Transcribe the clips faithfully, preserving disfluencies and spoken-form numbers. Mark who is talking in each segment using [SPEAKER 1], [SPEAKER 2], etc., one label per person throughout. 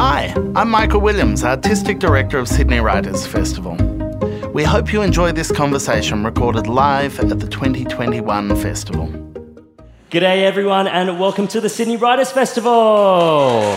[SPEAKER 1] Hi, I'm Michael Williams, Artistic Director of Sydney Writers Festival. We hope you enjoy this conversation recorded live at the twenty twenty-one festival.
[SPEAKER 2] G'day everyone and welcome to the Sydney Writers Festival.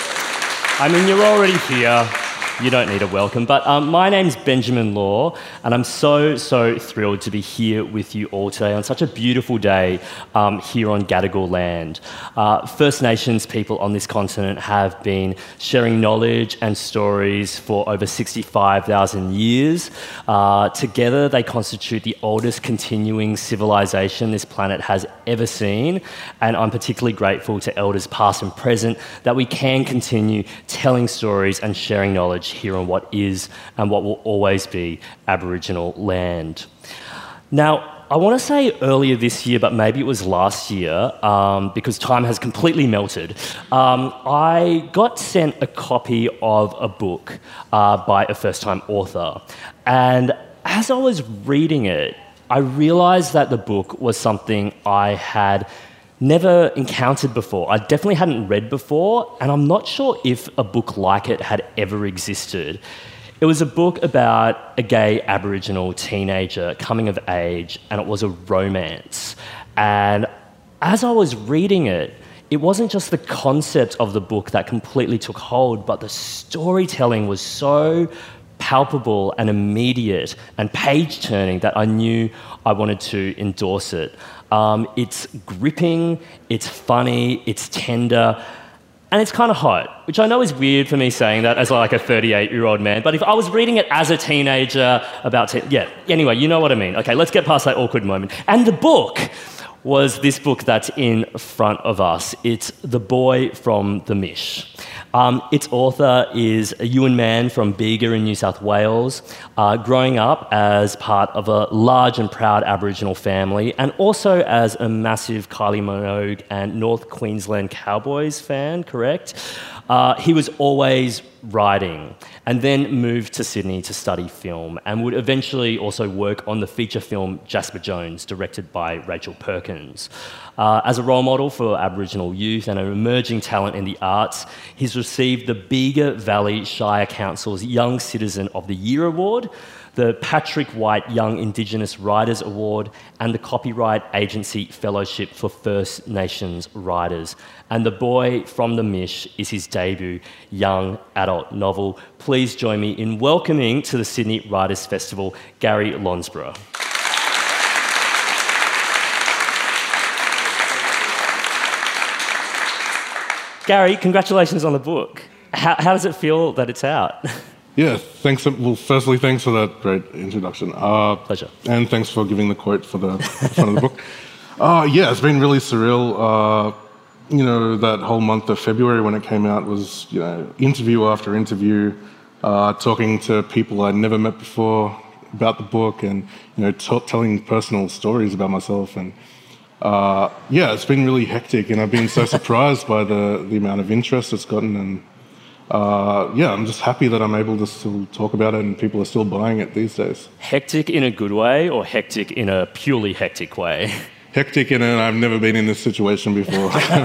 [SPEAKER 2] I mean, you're already here. You don't need a welcome, but um, my name's Benjamin Law, and I'm so, so thrilled to be here with you all today on such a beautiful day um, here on Gadigal land. Uh, First Nations people on this continent have been sharing knowledge and stories for over sixty-five thousand years. Uh, together, they constitute the oldest continuing civilization this planet has ever seen, and I'm particularly grateful to elders past and present that we can continue telling stories and sharing knowledge here on what is and what will always be Aboriginal land. Now, I want to say earlier this year, but maybe it was last year, um, because time has completely melted, um, I got sent a copy of a book uh, by a first-time author. And as I was reading it, I realised that the book was something I had never encountered before. I definitely hadn't read before, and I'm not sure if a book like it had ever existed. It was a book about a gay Aboriginal teenager coming of age, and it was a romance. And as I was reading it, it wasn't just the concept of the book that completely took hold, but the storytelling was so palpable and immediate and page-turning that I knew I wanted to endorse it. Um, it's gripping, it's funny, it's tender, and it's kind of hot, which I know is weird for me saying that as like a thirty-eight-year-old man, but if I was reading it as a teenager about... Te- yeah, anyway, you know what I mean. Okay, let's get past that awkward moment. And the book was this book that's in front of us. It's The Boy from the Mish. Um, its author is a Yuin man from Bega in New South Wales, uh, growing up as part of a large and proud Aboriginal family, and also as a massive Kylie Minogue and North Queensland Cowboys fan, correct? Uh, he was always writing, and then moved to Sydney to study film, and would eventually also work on the feature film Jasper Jones, directed by Rachel Perkins. Uh, as a role model for Aboriginal youth and an emerging talent in the arts, he's received the Bega Valley Shire Council's Young Citizen of the Year Award, the Patrick White Young Indigenous Writers Award, and the Copyright Agency Fellowship for First Nations Writers. And The Boy from the Mish is his debut young adult novel. Please join me in welcoming to the Sydney Writers Festival, Gary Lonsborough. Gary, congratulations on the book. How, how does it feel that it's out?
[SPEAKER 3] Yeah, thanks. Well, firstly, thanks for that great introduction. Uh,
[SPEAKER 2] Pleasure.
[SPEAKER 3] And thanks for giving the quote for the front of the book. Uh, yeah, it's been really surreal. Uh, you know, that whole month of February when it came out was, you know, interview after interview, uh, talking to people I'd never met before about the book, and you know, t- telling personal stories about myself. And uh, yeah, it's been really hectic, and I've been so surprised by the the amount of interest it's gotten. And Uh, yeah, I'm just happy that I'm able to still talk about it and people are still buying it these days.
[SPEAKER 2] Hectic in a good way or hectic in a purely hectic way?
[SPEAKER 3] Hectic in it, I've never been in this situation before.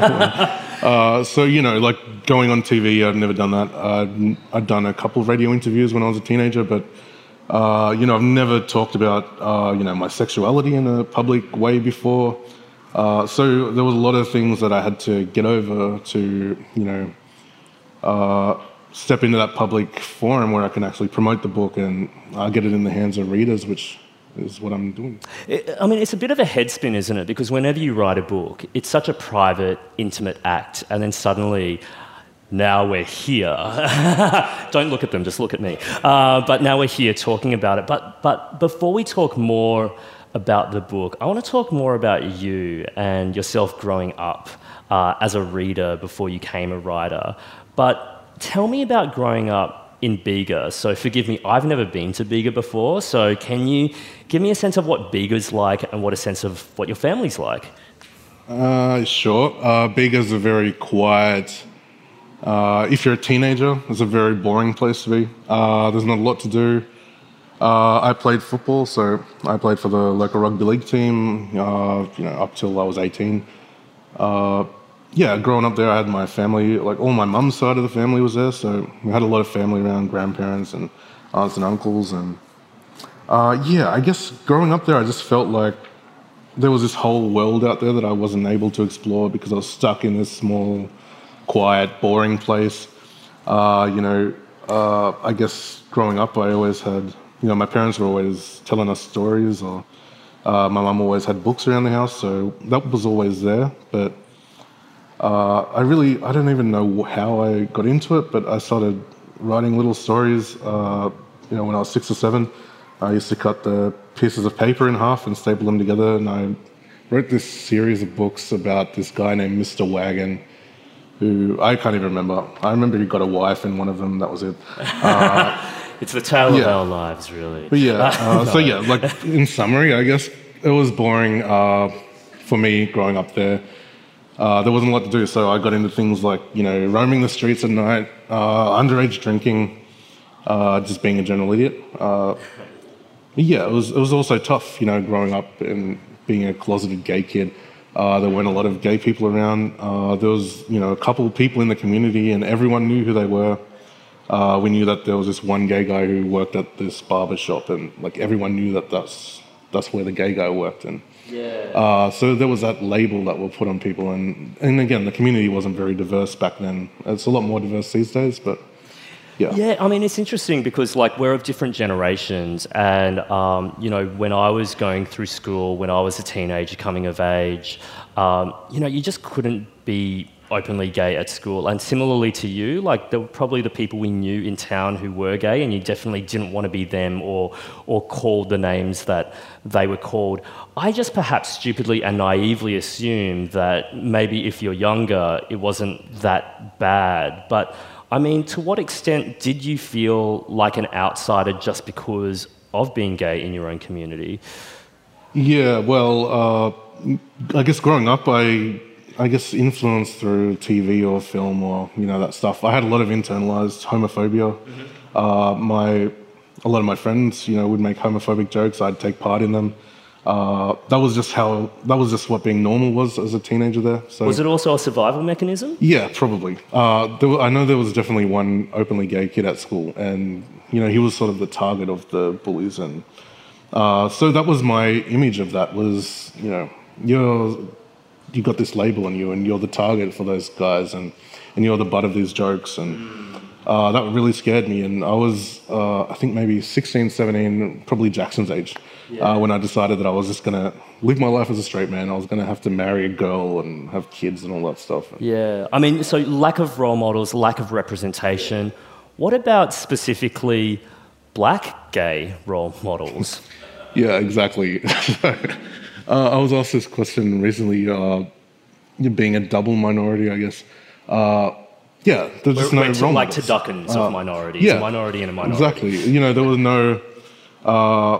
[SPEAKER 3] uh, so, you know, like going on T V, I've never done that. I'd, I'd done a couple of radio interviews when I was a teenager, but, uh, you know, I've never talked about, uh, you know, my sexuality in a public way before. Uh, so there was a lot of things that I had to get over to, you know, Uh, step into that public forum where I can actually promote the book and uh, get it in the hands of readers, which is what I'm doing.
[SPEAKER 2] I mean, it's a bit of a head spin, isn't it? Because whenever you write a book, it's such a private, intimate act, and then suddenly, now we're here. Don't look at them, just look at me. Uh, but now we're here talking about it. But but before we talk more about the book, I want to talk more about you and yourself growing up uh, as a reader before you became a writer. But tell me about growing up in Bega. So forgive me, I've never been to Bega before, so can you give me a sense of what Bega's like and what a sense of what your family's like?
[SPEAKER 3] Uh, sure. Uh, Bega's a very quiet... Uh, if you're a teenager, it's a very boring place to be. Uh, there's not a lot to do. Uh, I played football, so I played for the local rugby league team, uh, you know, up till I was eighteen. Uh, yeah, growing up there, I had my family, like all my mum's side of the family was there, so we had a lot of family around, grandparents and aunts and uncles, and uh, yeah, I guess growing up there, I just felt like there was this whole world out there that I wasn't able to explore because I was stuck in this small, quiet, boring place. Uh, you know, uh, I guess growing up, I always had, you know, my parents were always telling us stories, or uh, my mum always had books around the house, so that was always there. But uh, I really, I don't even know how I got into it, but I started writing little stories, uh, you know, when I was six or seven. I used to cut the pieces of paper in half and staple them together, and I wrote this series of books about this guy named Mister Wagon, who I can't even remember. I remember he got a wife in one of them, that was it. Uh,
[SPEAKER 2] it's the tale
[SPEAKER 3] yeah.
[SPEAKER 2] of our lives, really.
[SPEAKER 3] But yeah, uh, no. so yeah, like in summary, I guess it was boring uh, for me growing up there. Uh, there wasn't a lot to do, so I got into things like, you know, roaming the streets at night, uh, underage drinking, uh, just being a general idiot. Uh, Yeah, it was it was also tough, you know, growing up and being a closeted gay kid. Uh, there weren't a lot of gay people around. Uh, there was, you know, a couple of people in the community, and everyone knew who they were. Uh, we knew that there was this one gay guy who worked at this barber shop, and like everyone knew that that's that's where the gay guy worked. And
[SPEAKER 2] yeah.
[SPEAKER 3] uh, so there was that label that were put on people, and and again, the community wasn't very diverse back then. It's a lot more diverse these days, but. Yeah.
[SPEAKER 2] yeah, I mean, it's interesting because, like, we're of different generations, and, um, you know, when I was going through school, when I was a teenager coming of age, um, you know, you just couldn't be openly gay at school. And similarly to you, like, there were probably the people we knew in town who were gay, and you definitely didn't want to be them or, or called the names that they were called. I just perhaps stupidly and naively assumed that maybe if you're younger, it wasn't that bad. But I mean, to what extent did you feel like an outsider just because of being gay in your own community?
[SPEAKER 3] Yeah, well, uh, I guess growing up, I, I guess influenced through T V or film or, you know, that stuff. I had a lot of internalized homophobia. Mm-hmm. Uh, my, a lot of my friends, you know, would make homophobic jokes. I'd take part in them. Uh, that was just how, that was just what being normal was as a teenager there. So,
[SPEAKER 2] was it also a survival mechanism?
[SPEAKER 3] Yeah, probably. Uh, there were, I know there was definitely one openly gay kid at school, and, you know, he was sort of the target of the bullies. And uh, so that was my image of that was, you know, you're, you got this label on you and you're the target for those guys, and, and you're the butt of these jokes. And uh, that really scared me. And I was, uh, I think maybe sixteen, seventeen, probably Jackson's age. Yeah. Uh, when I decided that I was just going to live my life as a straight man. I was going to have to marry a girl and have kids and all that stuff.
[SPEAKER 2] Yeah, I mean, so lack of role models, lack of representation. What about specifically black gay role models?
[SPEAKER 3] Yeah, exactly. uh, I was asked this question recently, uh, being a double minority, I guess. Uh, yeah, there's just
[SPEAKER 2] we're,
[SPEAKER 3] no
[SPEAKER 2] we're
[SPEAKER 3] role
[SPEAKER 2] like
[SPEAKER 3] models.
[SPEAKER 2] Like turduckens uh, of minorities,
[SPEAKER 3] yeah,
[SPEAKER 2] a minority and a minority.
[SPEAKER 3] Exactly. You know, there was no... Uh,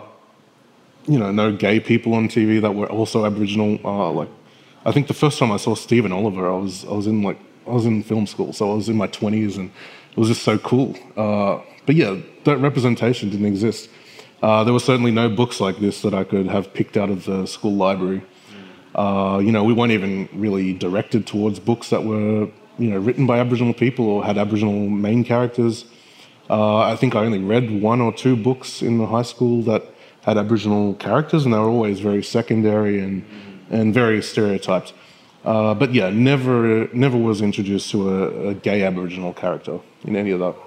[SPEAKER 3] you know, no gay people on T V that were also Aboriginal. Uh, like, I think the first time I saw Stephen Oliver, I was I was in like I was in film school, so I was in my twenties, and it was just so cool. Uh, but yeah, that representation didn't exist. Uh, there were certainly no books like this that I could have picked out of the school library. Uh, you know, we weren't even really directed towards books that were, you know, written by Aboriginal people or had Aboriginal main characters. Uh, I think I only read one or two books in the high school that had Aboriginal characters, and they were always very secondary and and very stereotyped. Uh, but yeah, never never was introduced to a, a gay Aboriginal character in any of that.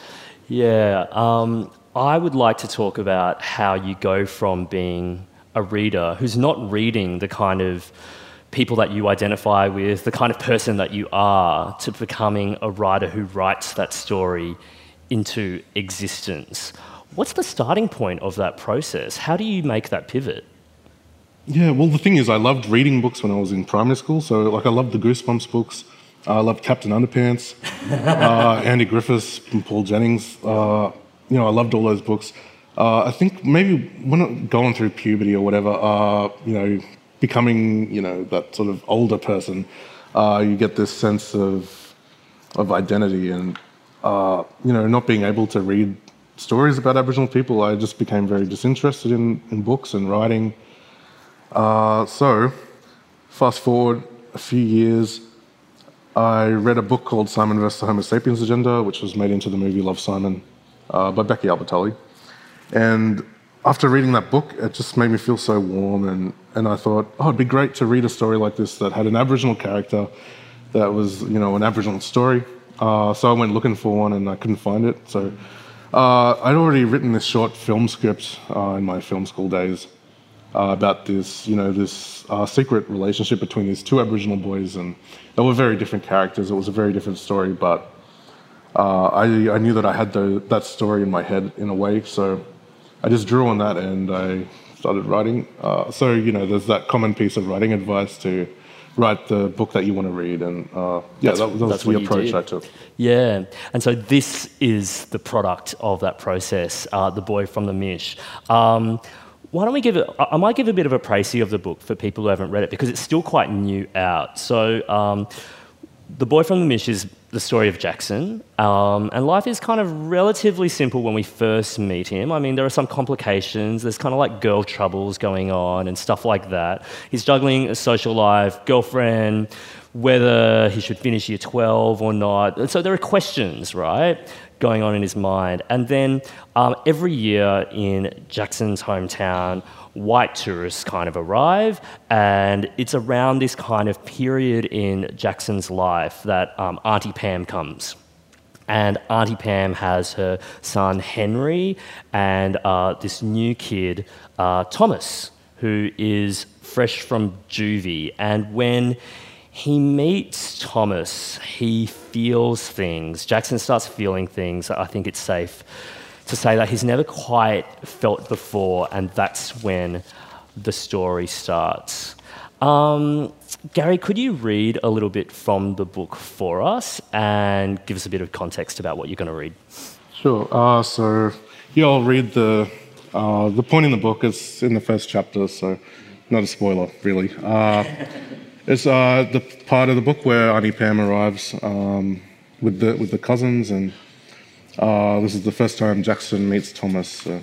[SPEAKER 2] Yeah, um, I would like to talk about how you go from being a reader who's not reading the kind of people that you identify with, the kind of person that you are, to becoming a writer who writes that story into existence. What's the starting point of that process? How do you make that pivot?
[SPEAKER 3] Yeah, well, the thing is, I loved reading books when I was in primary school. So, like, I loved the Goosebumps books. Uh, I loved Captain Underpants, uh, Andy Griffiths, and Paul Jennings. Uh, you know, I loved all those books. Uh, I think maybe when I'm going through puberty or whatever, uh, you know, becoming, you know, that sort of older person, uh, you get this sense of of identity, and uh, you know, not being able to read stories about Aboriginal people, I just became very disinterested in, in books and writing. Uh, so, fast forward a few years, I read a book called Simon versus the Homo Sapiens Agenda, which was made into the movie Love, Simon uh, by Becky Albertalli. And after reading that book, it just made me feel so warm, and, and I thought, oh, it'd be great to read a story like this that had an Aboriginal character, that was, you know, an Aboriginal story. Uh, so I went looking for one, and I couldn't find it. So uh, I'd already written this short film script uh, in my film school days uh, about this, you know, this uh, secret relationship between these two Aboriginal boys, and they were very different characters. It was a very different story, but uh, I, I knew that I had the, that story in my head in a way, so I just drew on that and I started writing. Uh, so, you know, there's that common piece of writing advice to write the book that you want to read. And uh, yeah,
[SPEAKER 2] that's,
[SPEAKER 3] that, that was
[SPEAKER 2] that's
[SPEAKER 3] the
[SPEAKER 2] what
[SPEAKER 3] approach
[SPEAKER 2] you did.
[SPEAKER 3] I took.
[SPEAKER 2] Yeah, and so this is the product of that process, uh, The Boy from the Mish. Um, why don't we give it, I might give a bit of a précis of the book for people who haven't read it, because it's still quite new out. So um, The Boy from the Mish is the story of Jackson, um, and life is kind of relatively simple when we first meet him. I mean, there are some complications. There's kind of like girl troubles going on and stuff like that. He's juggling a social life, girlfriend, whether he should finish year twelve or not. And so there are questions, right, going on in his mind. And then um, every year in Jackson's hometown, white tourists kind of arrive, and it's around this kind of period in Jackson's life that um, Auntie Pam comes. And Auntie Pam has her son Henry and uh, this new kid, uh, Thomas, who is fresh from juvie. And when he meets Thomas, he feels things. Jackson starts feeling things. I think it's safe to say that he's never quite felt before, and that's when the story starts. Um, Gary, could you read a little bit from the book for us and give us a bit of context about what you're going to read?
[SPEAKER 3] Sure. Uh, so yeah, I'll read the uh, the point in the book. Is in the first chapter, so not a spoiler, really. Uh, it's uh, the part of the book where Auntie Pam arrives um, with the with the cousins, and Uh, this is the first time Jackson meets Thomas. So,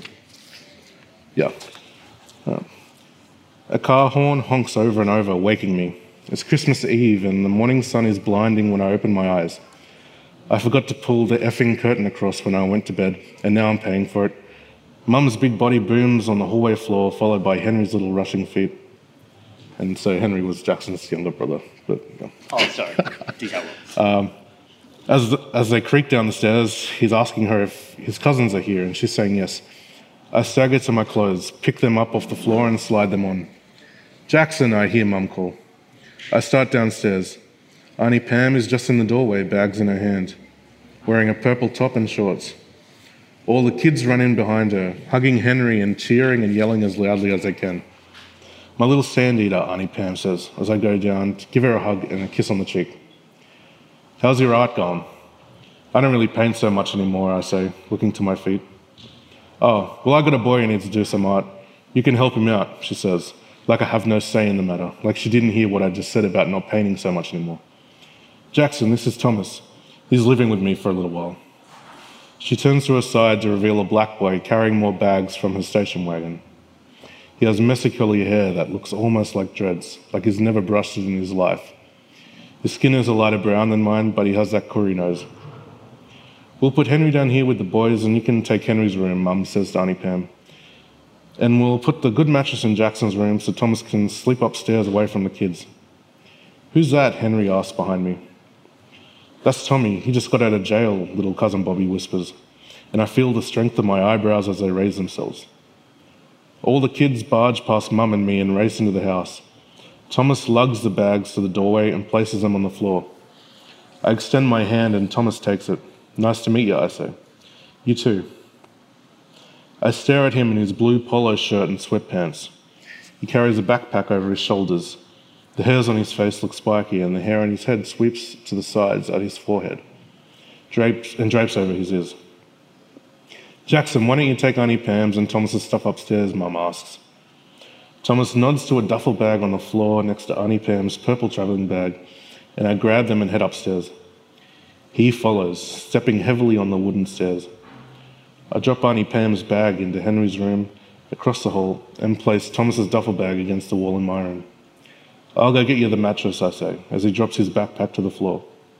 [SPEAKER 3] yeah. Uh, a car horn honks over and over, waking me. It's Christmas Eve, and the morning sun is blinding when I open my eyes. I forgot to pull the effing curtain across when I went to bed, and now I'm paying for it. Mum's big body booms on the hallway floor, followed by Henry's little rushing feet. And so Henry was Jackson's younger brother. But yeah.
[SPEAKER 2] Oh, sorry. Detail.
[SPEAKER 3] um, As, the, as they creak down the stairs, he's asking her if his cousins are here, and she's saying yes. I stagger to my clothes, pick them up off the floor and slide them on. Jackson, I hear Mum call. I start downstairs. Auntie Pam is just in the doorway, bags in her hand, wearing a purple top and shorts. All the kids run in behind her, hugging Henry and cheering and yelling as loudly as they can. My little sand eater, Auntie Pam says, as I go down to give her a hug and a kiss on the cheek. How's your art going? I don't really paint so much anymore, I say, looking to my feet. Oh, well, I got a boy who needs to do some art. You can help him out, she says, like I have no say in the matter, like she didn't hear what I just said about not painting so much anymore. Jackson, this is Thomas. He's living with me for a little while. She turns to her side to reveal a black boy carrying more bags from his station wagon. He has messy curly hair that looks almost like dreads, like he's never brushed it in his life. His skin is a lighter brown than mine, but he has that curry nose. We'll put Henry down here with the boys, and you can take Henry's room, Mum says to Auntie Pam. And we'll put the good mattress in Jackson's room so Thomas can sleep upstairs away from the kids. Who's that? Henry asks behind me. That's Tommy. He just got out of jail, little cousin Bobby whispers, and I feel the strength of my eyebrows as they raise themselves. All the kids barge past Mum and me and race into the house. Thomas lugs the bags to the doorway and places them on the floor. I extend my hand and Thomas takes it. Nice to meet you, I say. You too. I stare at him in his blue polo shirt and sweatpants. He carries a backpack over his shoulders. The hairs on his face look spiky, and the hair on his head sweeps to the sides at his forehead, drapes and drapes over his ears. Jackson, why don't you take Auntie Pam's and Thomas's stuff upstairs, Mum asks. Thomas nods to a duffel bag on the floor next to Auntie Pam's purple travelling bag, and I grab them and head upstairs. He follows, stepping heavily on the wooden stairs. I drop Auntie Pam's bag into Henry's room, across the hall, and place Thomas's duffel bag against the wall in my room. I'll go get you the mattress, I say, as he drops his backpack to the floor.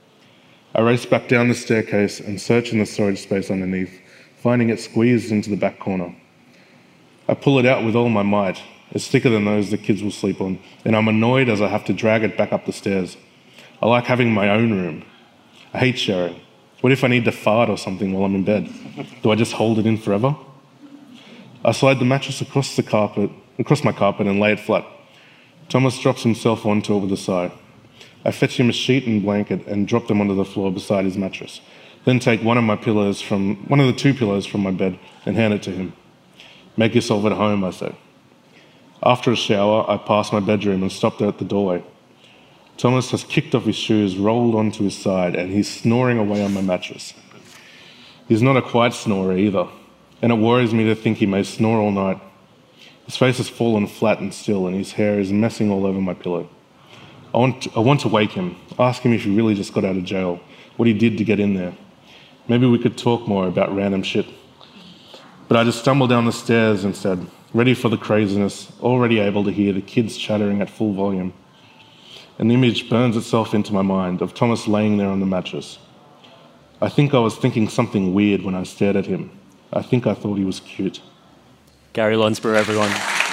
[SPEAKER 3] I race back down the staircase and search in the storage space underneath, finding it squeezed into the back corner. I pull it out with all my might. It's thicker than those the kids will sleep on, and I'm annoyed as I have to drag it back up the stairs. I like having my own room. I hate sharing. What if I need to fart or something while I'm in bed? Do I just hold it in forever? I slide the mattress across the carpet, across my carpet and lay it flat. Thomas drops himself onto it with a sigh. I fetch him a sheet and blanket and drop them onto the floor beside his mattress. Then take one of my pillows from, one of the two pillows from my bed and hand it to him. Make yourself at home, I say. After a shower, I pass my bedroom and stop there at the doorway. Thomas has kicked off his shoes, rolled onto his side, and he's snoring away on my mattress. He's not a quiet snorer either, and it worries me to think he may snore all night. His face has fallen flat and still, and his hair is messing all over my pillow. I want to, I want to wake him, ask him if he really just got out of jail, what he did to get in there. Maybe we could talk more about random shit. But I just stumbled down the stairs instead, ready for the craziness, already able to hear the kids chattering at full volume. An image burns itself into my mind of Thomas laying there on the mattress. I think I was thinking something weird when I stared at him. I think I thought he was cute.
[SPEAKER 2] Gary Lonsborough, everyone.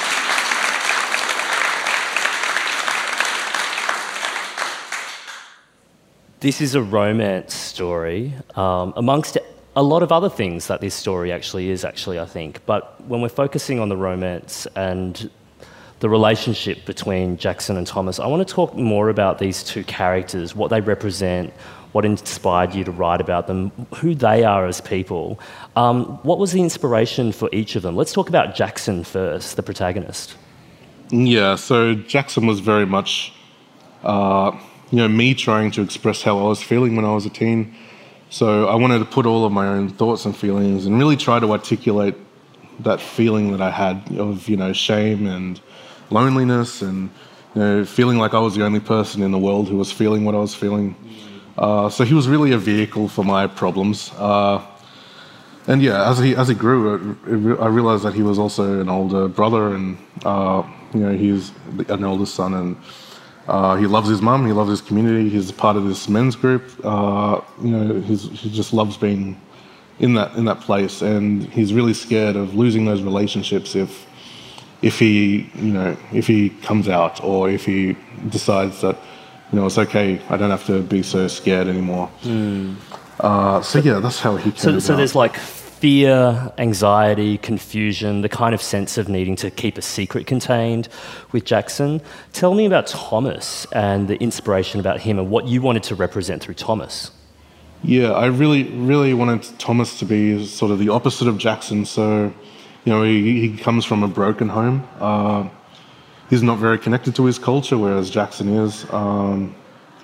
[SPEAKER 2] This is a romance story, um, amongst a lot of other things that this story actually is, actually, I think. But when we're focusing on the romance and the relationship between Jackson and Thomas, I want to talk more about these two characters, what they represent, what inspired you to write about them, who they are as people. Um, what was the inspiration for each of them? Let's talk about Jackson first, the protagonist.
[SPEAKER 3] Yeah, so Jackson was very much, uh, you know, me trying to express how I was feeling when I was a teen. So I wanted to put all of my own thoughts and feelings and really try to articulate that feeling that I had of, you know, shame and loneliness and, you know, feeling like I was the only person in the world who was feeling what I was feeling. Uh, so he was really a vehicle for my problems. Uh, and yeah, as he as he grew, it, it, I realized that he was also an older brother, and uh, you know, he's an older son, and uh, he loves his mum, he loves his community. He's part of this men's group. Uh, you know, he's, he just loves being in that in that place, and he's really scared of losing those relationships if if he you know if he comes out, or if he decides that, you know, it's okay, I don't have to be so scared anymore. Mm. Uh, so yeah, that's how he came
[SPEAKER 2] so,
[SPEAKER 3] about.
[SPEAKER 2] So there's like fear, anxiety, confusion, the kind of sense of needing to keep a secret contained with Jackson. Tell me about Thomas and the inspiration about him and what you wanted to represent through Thomas.
[SPEAKER 3] Yeah, I really, really wanted Thomas to be sort of the opposite of Jackson. So, you know, he, he comes from a broken home. Uh, he's not very connected to his culture, whereas Jackson is. Um,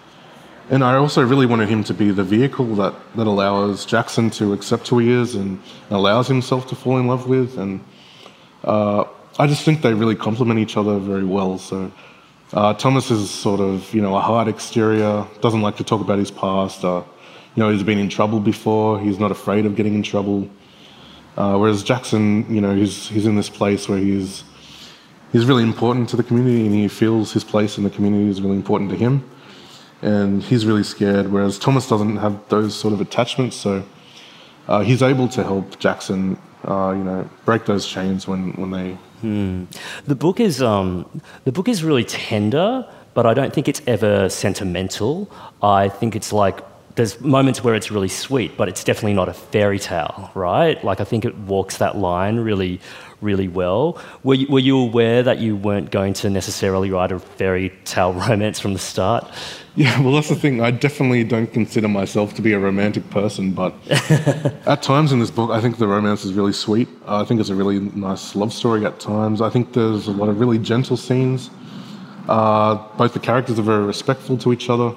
[SPEAKER 3] and I also really wanted him to be the vehicle that, that allows Jackson to accept who he is and allows himself to fall in love with. And uh, I just think they really complement each other very well. So uh, Thomas is sort of, you know, a hard exterior, doesn't like to talk about his past. Uh, you know, he's been in trouble before. He's not afraid of getting in trouble. Uh, whereas Jackson, you know, he's he's in this place where he's he's really important to the community, and he feels his place in the community is really important to him. And he's really scared, whereas Thomas doesn't have those sort of attachments. So uh, he's able to help Jackson, uh, you know, break those chains when when they.
[SPEAKER 2] Hmm. The book is um, the book is really tender, but I don't think it's ever sentimental. I think it's like, there's moments where it's really sweet, but it's definitely not a fairy tale, right? Like, I think it walks that line really, really well. Were you, were you aware that you weren't going to necessarily write a fairy tale romance from the start?
[SPEAKER 3] Yeah, well, that's the thing. I definitely don't consider myself to be a romantic person, but at times in this book, I think the romance is really sweet. Uh, I think it's a really nice love story at times. I think there's a lot of really gentle scenes. Uh, both the characters are very respectful to each other.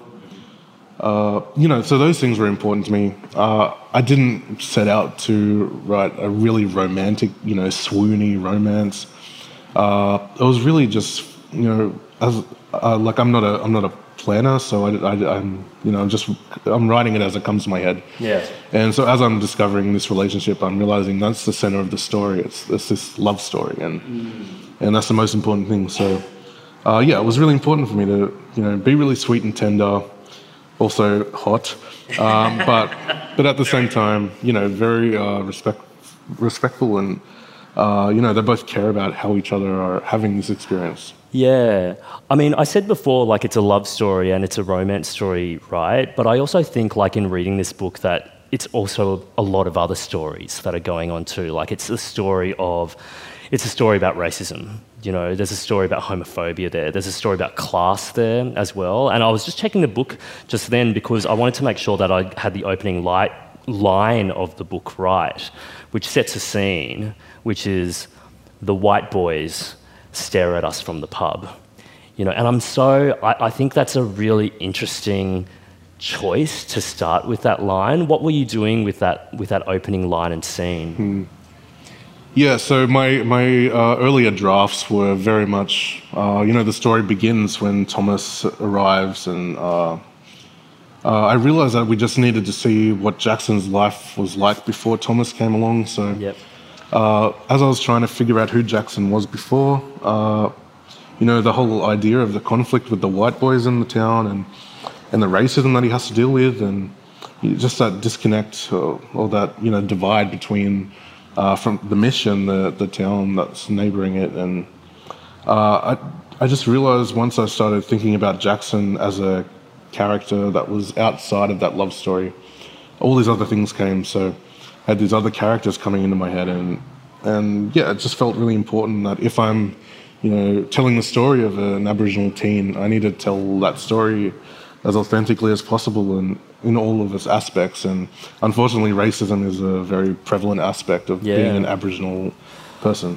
[SPEAKER 3] Uh, you know, so those things were important to me. Uh, I didn't set out to write a really romantic, you know, swoony romance. Uh, it was really just, you know, as uh, like I'm not a I'm not a planner, so I, I, I'm you know just I'm writing it as it comes to my head.
[SPEAKER 2] Yeah.
[SPEAKER 3] And so as I'm discovering this relationship, I'm realizing that's the center of the story. It's it's this love story, and mm. and that's the most important thing. So, uh, yeah, it was really important for me to, you know, be really sweet and tender, also hot, um, but but at the same time, you know, very uh, respect, respectful, and uh, you know, they both care about how each other are having this experience.
[SPEAKER 2] Yeah. I mean, I said before, like, it's a love story and it's a romance story, right? But I also think, like, in reading this book, that it's also a lot of other stories that are going on too. Like, it's a story of, it's a story about racism. You know, there's a story about homophobia there. There's a story about class there as well. And I was just checking the book just then because I wanted to make sure that I had the opening light line of the book right, which sets a scene, which is the white boys stare at us from the pub. You know, and I'm so, I, I think that's a really interesting choice to start with that line. What were you doing with that with that opening line and scene?
[SPEAKER 3] Hmm. Yeah, so my my uh, earlier drafts were very much, uh, you know, the story begins when Thomas arrives, and uh, uh, I realized that we just needed to see what Jackson's life was like before Thomas came along. So,
[SPEAKER 2] Yep.
[SPEAKER 3] uh, as I was trying to figure out who Jackson was before, uh, you know, the whole idea of the conflict with the white boys in the town, and and the racism that he has to deal with, and just that disconnect or, or that, you know, divide between uh, from the mission, the the town that's neighboring it, and uh, I I just realized once I started thinking about Jackson as a character that was outside of that love story, all these other things came. So I had these other characters coming into my head, and and yeah, it just felt really important that if I'm, you know, telling the story of an Aboriginal teen, I need to tell that story as authentically as possible and in all of its aspects. And unfortunately, racism is a very prevalent aspect of
[SPEAKER 2] Yeah.
[SPEAKER 3] being an Aboriginal person.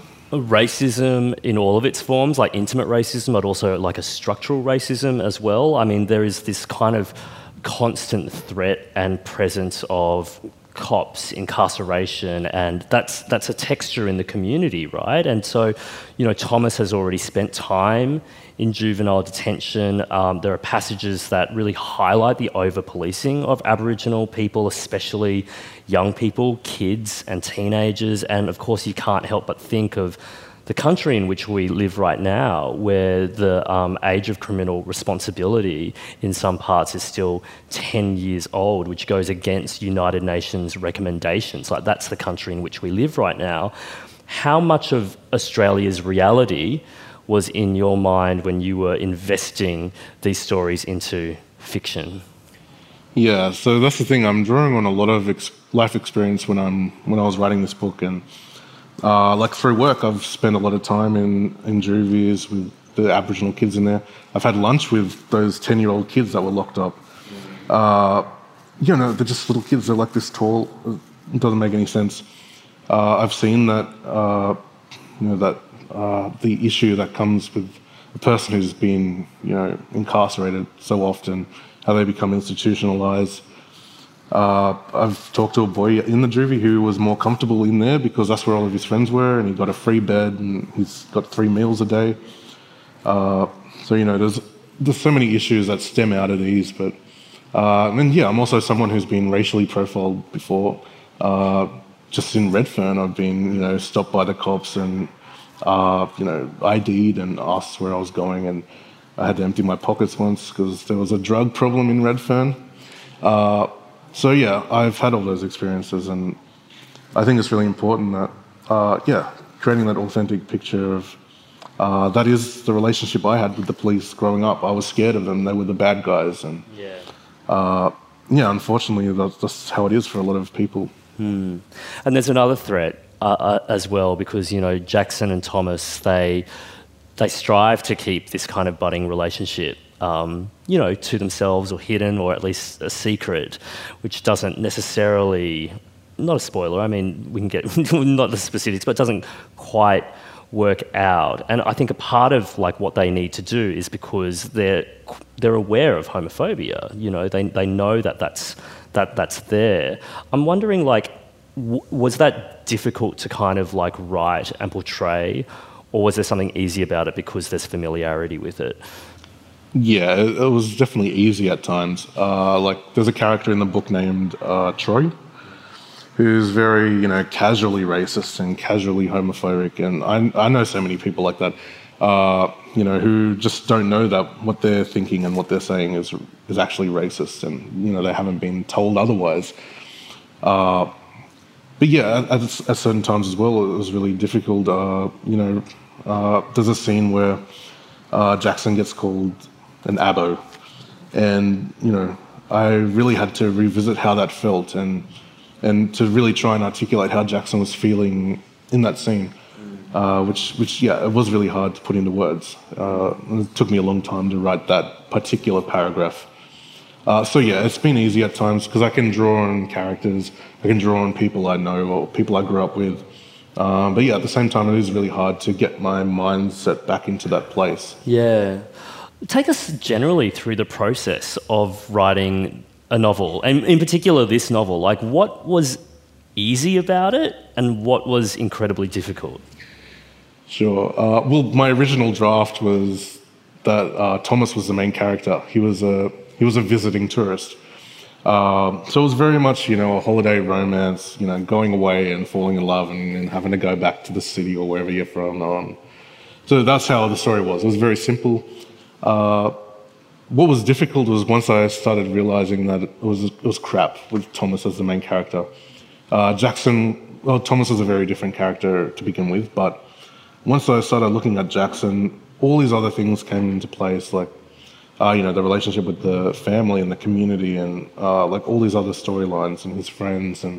[SPEAKER 2] Racism in all of its forms, like intimate racism, but also like a structural racism as well. I mean, there is this kind of constant threat and presence of cops, incarceration, and that's that's a texture in the community, right? And so, you know, Thomas has already spent time in juvenile detention. Um, there are passages that really highlight the over-policing of Aboriginal people, especially young people, kids and teenagers. And of course, you can't help but think of the country in which we live right now, where the um, age of criminal responsibility in some parts is still ten years old, which goes against United Nations recommendations. Like, that's the country in which we live right now. How much of Australia's reality was in your mind when you were investing these stories into fiction?
[SPEAKER 3] Yeah, so that's the thing. I'm drawing on a lot of ex- life experience when I'm when I was writing this book, and uh, like through work, I've spent a lot of time in in juvies with the Aboriginal kids in there. I've had lunch with those ten-year-old kids that were locked up. Uh, you know, they're just little kids. They're like this tall. It doesn't make any sense. Uh, I've seen that. Uh, you know that. Uh, the issue that comes with a person who's been, you know, incarcerated so often, how they become institutionalized. Uh, I've talked to a boy in the juvie who was more comfortable in there because that's where all of his friends were, and he got a free bed, and he's got three meals a day. Uh, so, you know, there's there's so many issues that stem out of these. But uh, and yeah, I'm also someone who's been racially profiled before. Uh, just in Redfern, I've been, you know, stopped by the cops and Uh, you know, I D'd and asked where I was going, and I had to empty my pockets once because there was a drug problem in Redfern. Uh, so yeah, I've had all those experiences, and I think it's really important that, uh, yeah, creating that authentic picture of, uh, that is the relationship I had with the police growing up. I was scared of them. They were the bad guys, and
[SPEAKER 2] Yeah.
[SPEAKER 3] uh, yeah, unfortunately, that's, that's how it is for a lot of people.
[SPEAKER 2] Hmm. And there's another threat uh, uh, as well, because, you know, Jackson and Thomas, they they strive to keep this kind of budding relationship, um, you know, to themselves or hidden, or at least a secret, which doesn't necessarily, not a spoiler, I mean, we can get, not the specifics, but it doesn't quite work out. And I think a part of like what they need to do is because they're they're aware of homophobia. You know, they they know that that's that that's there. I'm wondering, like, w- was that difficult to kind of like write and portray, or was there something easy about it because there's familiarity with it?
[SPEAKER 3] Yeah, it, it was definitely easy at times. Uh, like, there's a character in the book named uh, Troy, who's very, you know, casually racist and casually homophobic, and I, I know so many people like that. uh, you know, who just don't know that what they're thinking and what they're saying is is actually racist, and you know they haven't been told otherwise. Uh, but yeah, at, at certain times as well, it was really difficult. Uh, you know, uh, there's a scene where uh, Jackson gets called an abo, and you know, I really had to revisit how that felt, and and to really try and articulate how Jackson was feeling in that scene. Uh, which, which, yeah, it was really hard to put into words. Uh, it took me a long time to write that particular paragraph. Uh, so yeah, it's been easy at times because I can draw on characters, I can draw on people I know or people I grew up with. Um, but yeah, at the same time, it is really hard to get my mindset back into that place.
[SPEAKER 2] Yeah. Take us generally through the process of writing a novel, and in particular this novel. Like, what was easy about it and what was incredibly difficult?
[SPEAKER 3] Sure. Uh, well, my original draft was that uh, Thomas was the main character. He was a he was a visiting tourist. Um, so it was very much, you know, a holiday romance. You know, going away and falling in love and, and having to go back to the city or wherever you're from. Um, so that's how the story was. It was very simple. Uh, what was difficult was once I started realizing that it was it was crap with Thomas as the main character. Uh, Jackson. Well, Thomas was a very different character to begin with, but once I started looking at Jackson, all these other things came into place, like, uh, you know, the relationship with the family and the community and, uh, like, all these other storylines and his friends. And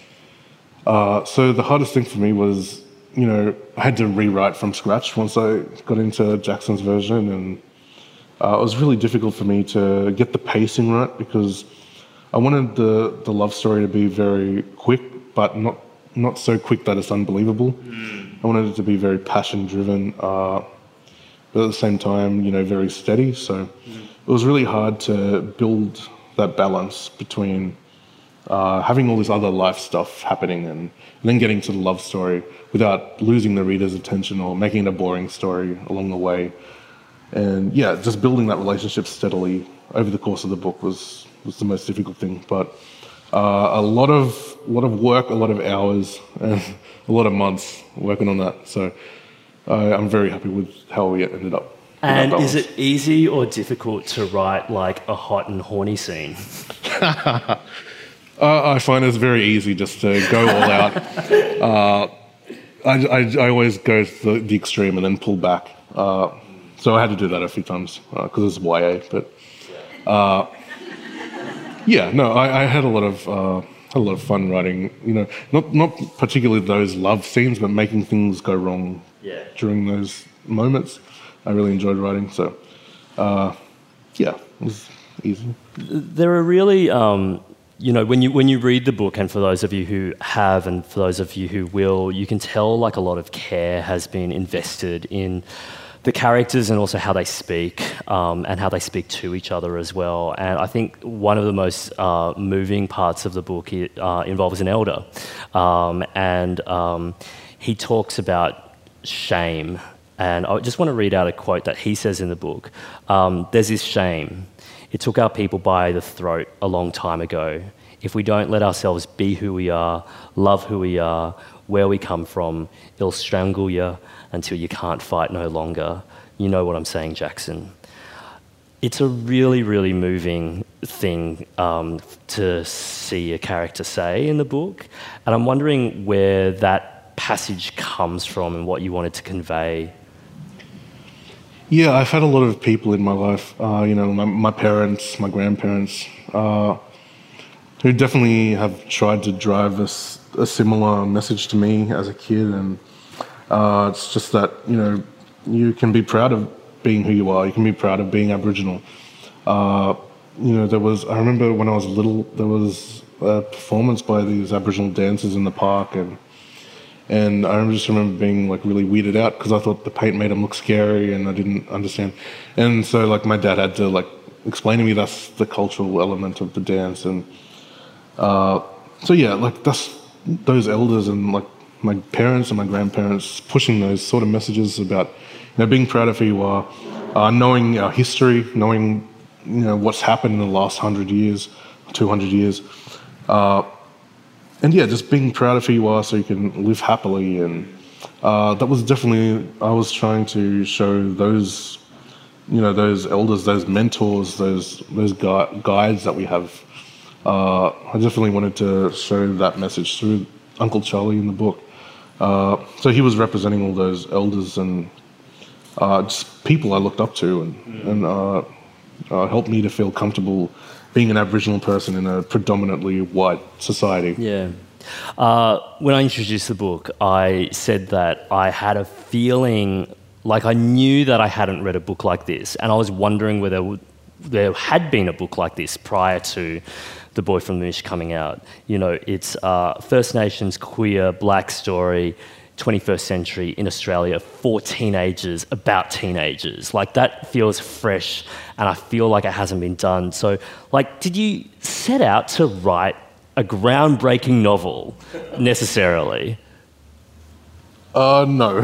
[SPEAKER 3] uh, so the hardest thing for me was, you know, I had to rewrite from scratch once I got into Jackson's version. And uh, it was really difficult for me to get the pacing right because I wanted the, the love story to be very quick, but not not so quick that it's unbelievable. Mm. I wanted it to be very passion-driven, uh, but at the same time, you know, very steady. So mm. it was really hard to build that balance between uh, having all this other life stuff happening and, and then getting to the love story without losing the reader's attention or making it a boring story along the way. And yeah, just building that relationship steadily over the course of the book was, was the most difficult thing. But Uh, a lot of a lot of work, a lot of hours, and a lot of months working on that. So uh, I'm very happy with how we ended up.
[SPEAKER 2] And is it easy or difficult to write like a hot and horny scene?
[SPEAKER 3] uh, I find it's very easy just to go all out. Uh, I, I, I always go to the, the extreme and then pull back. Uh, so I had to do that a few times because uh, it's Y A, but. Uh, Yeah, no, I, I had a lot of uh, had a lot of fun writing. You know, not not particularly those love scenes, but making things go wrong
[SPEAKER 2] yeah.
[SPEAKER 3] during those moments. I really enjoyed writing. So, uh, yeah, it was easy.
[SPEAKER 2] There are really, um, you know, when you when you read the book, and for those of you who have, and for those of you who will, you can tell like a lot of care has been invested in the characters and also how they speak um, and how they speak to each other as well. And I think one of the most uh, moving parts of the book uh, involves an elder. Um, and um, he talks about shame. And I just want to read out a quote that he says in the book. Um, There's this shame. It took our people by the throat a long time ago. If we don't let ourselves be who we are, love who we are, where we come from, it'll strangle you until you can't fight no longer. You know what I'm saying, Jackson. It's a really, really moving thing um, to see a character say in the book. And I'm wondering where that passage comes from and what you wanted to convey.
[SPEAKER 3] Yeah, I've had a lot of people in my life, uh, you know, my, my parents, my grandparents, uh, who definitely have tried to drive a, a similar message to me as a kid. And Uh, it's just that, you know, you can be proud of being who you are. You can be proud of being Aboriginal. Uh, you know, there was, I remember when I was little, there was a performance by these Aboriginal dancers in the park, and and I just remember being like really weirded out because I thought the paint made them look scary and I didn't understand. And so like my dad had to like explain to me that's the cultural element of the dance. And uh, so yeah, like that's those elders and like my parents and my grandparents pushing those sort of messages about, you know, being proud of who you are, uh, knowing our history, knowing, you know, what's happened in the last hundred years, two hundred years, uh, and yeah, just being proud of who you are so you can live happily and uh, that was definitely, I was trying to show those, you know, those elders, those mentors, those those gui- guides that we have. Uh, I definitely wanted to show that message through Uncle Charlie in the book. Uh, so he was representing all those elders and uh, just people I looked up to, and, mm. and uh, uh, helped me to feel comfortable being an Aboriginal person in a predominantly white society.
[SPEAKER 2] Yeah. Uh, when I introduced the book, I said that I had a feeling like I knew that I hadn't read a book like this, and I was wondering whether w- there had been a book like this prior to The Boy from the Mish coming out. You know, it's uh, First Nations, queer, black story, twenty-first century in Australia for teenagers, about teenagers. Like, that feels fresh, and I feel like it hasn't been done. So, like, did you set out to write a groundbreaking novel, necessarily?
[SPEAKER 3] Uh, no.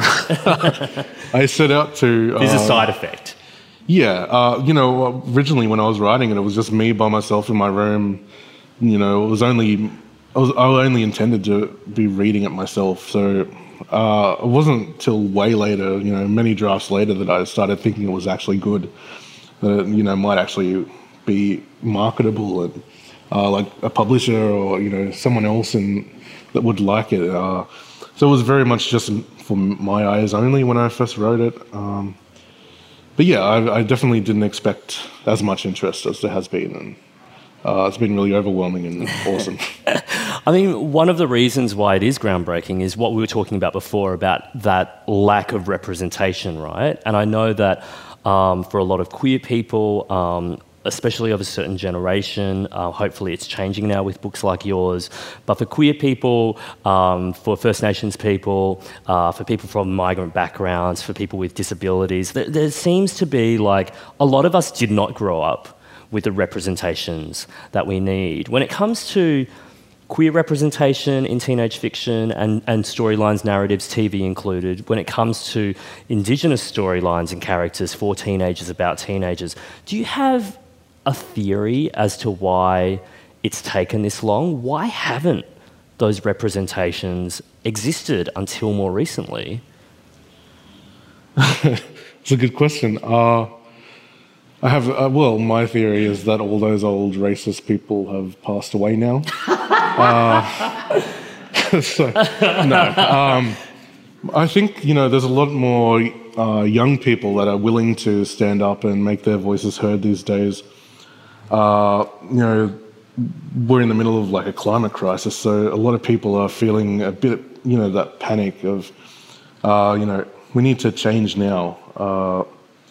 [SPEAKER 3] I set out to... Uh,
[SPEAKER 2] There's a side effect.
[SPEAKER 3] Yeah. Uh, you know, originally when I was writing it, it was just me by myself in my room. You know, it was only... I, was, I only intended to be reading it myself, so... Uh, it wasn't till way later, you know, many drafts later, that I started thinking it was actually good, that it, you know, might actually be marketable, and uh, like a publisher or, you know, someone else in, that would like it. Uh, so it was very much just for my eyes only when I first wrote it. Um, but yeah, I, I definitely didn't expect as much interest as there has been, and uh, it's been really overwhelming and awesome.
[SPEAKER 2] I mean, one of the reasons why it is groundbreaking is what we were talking about before, about that lack of representation, right? And I know that um, for a lot of queer people, um, especially of a certain generation, uh, hopefully it's changing now with books like yours, but for queer people, um, for First Nations people, uh, for people from migrant backgrounds, for people with disabilities, there, there seems to be, like, a lot of us did not grow up with the representations that we need. When it comes to queer representation in teenage fiction and, and storylines, narratives, T V included, when it comes to Indigenous storylines and characters for teenagers, about teenagers, do you have a theory as to why it's taken this long? Why haven't those representations existed until more recently?
[SPEAKER 3] It's a good question. Uh, I have, uh, well, my theory is that all those old racist people have passed away now. uh, so, no. Um, I think, you know, there's a lot more uh, young people that are willing to stand up and make their voices heard these days. Uh, you know, we're in the middle of, like, a climate crisis, so a lot of people are feeling a bit, you know, that panic of, uh, you know, we need to change now. Uh,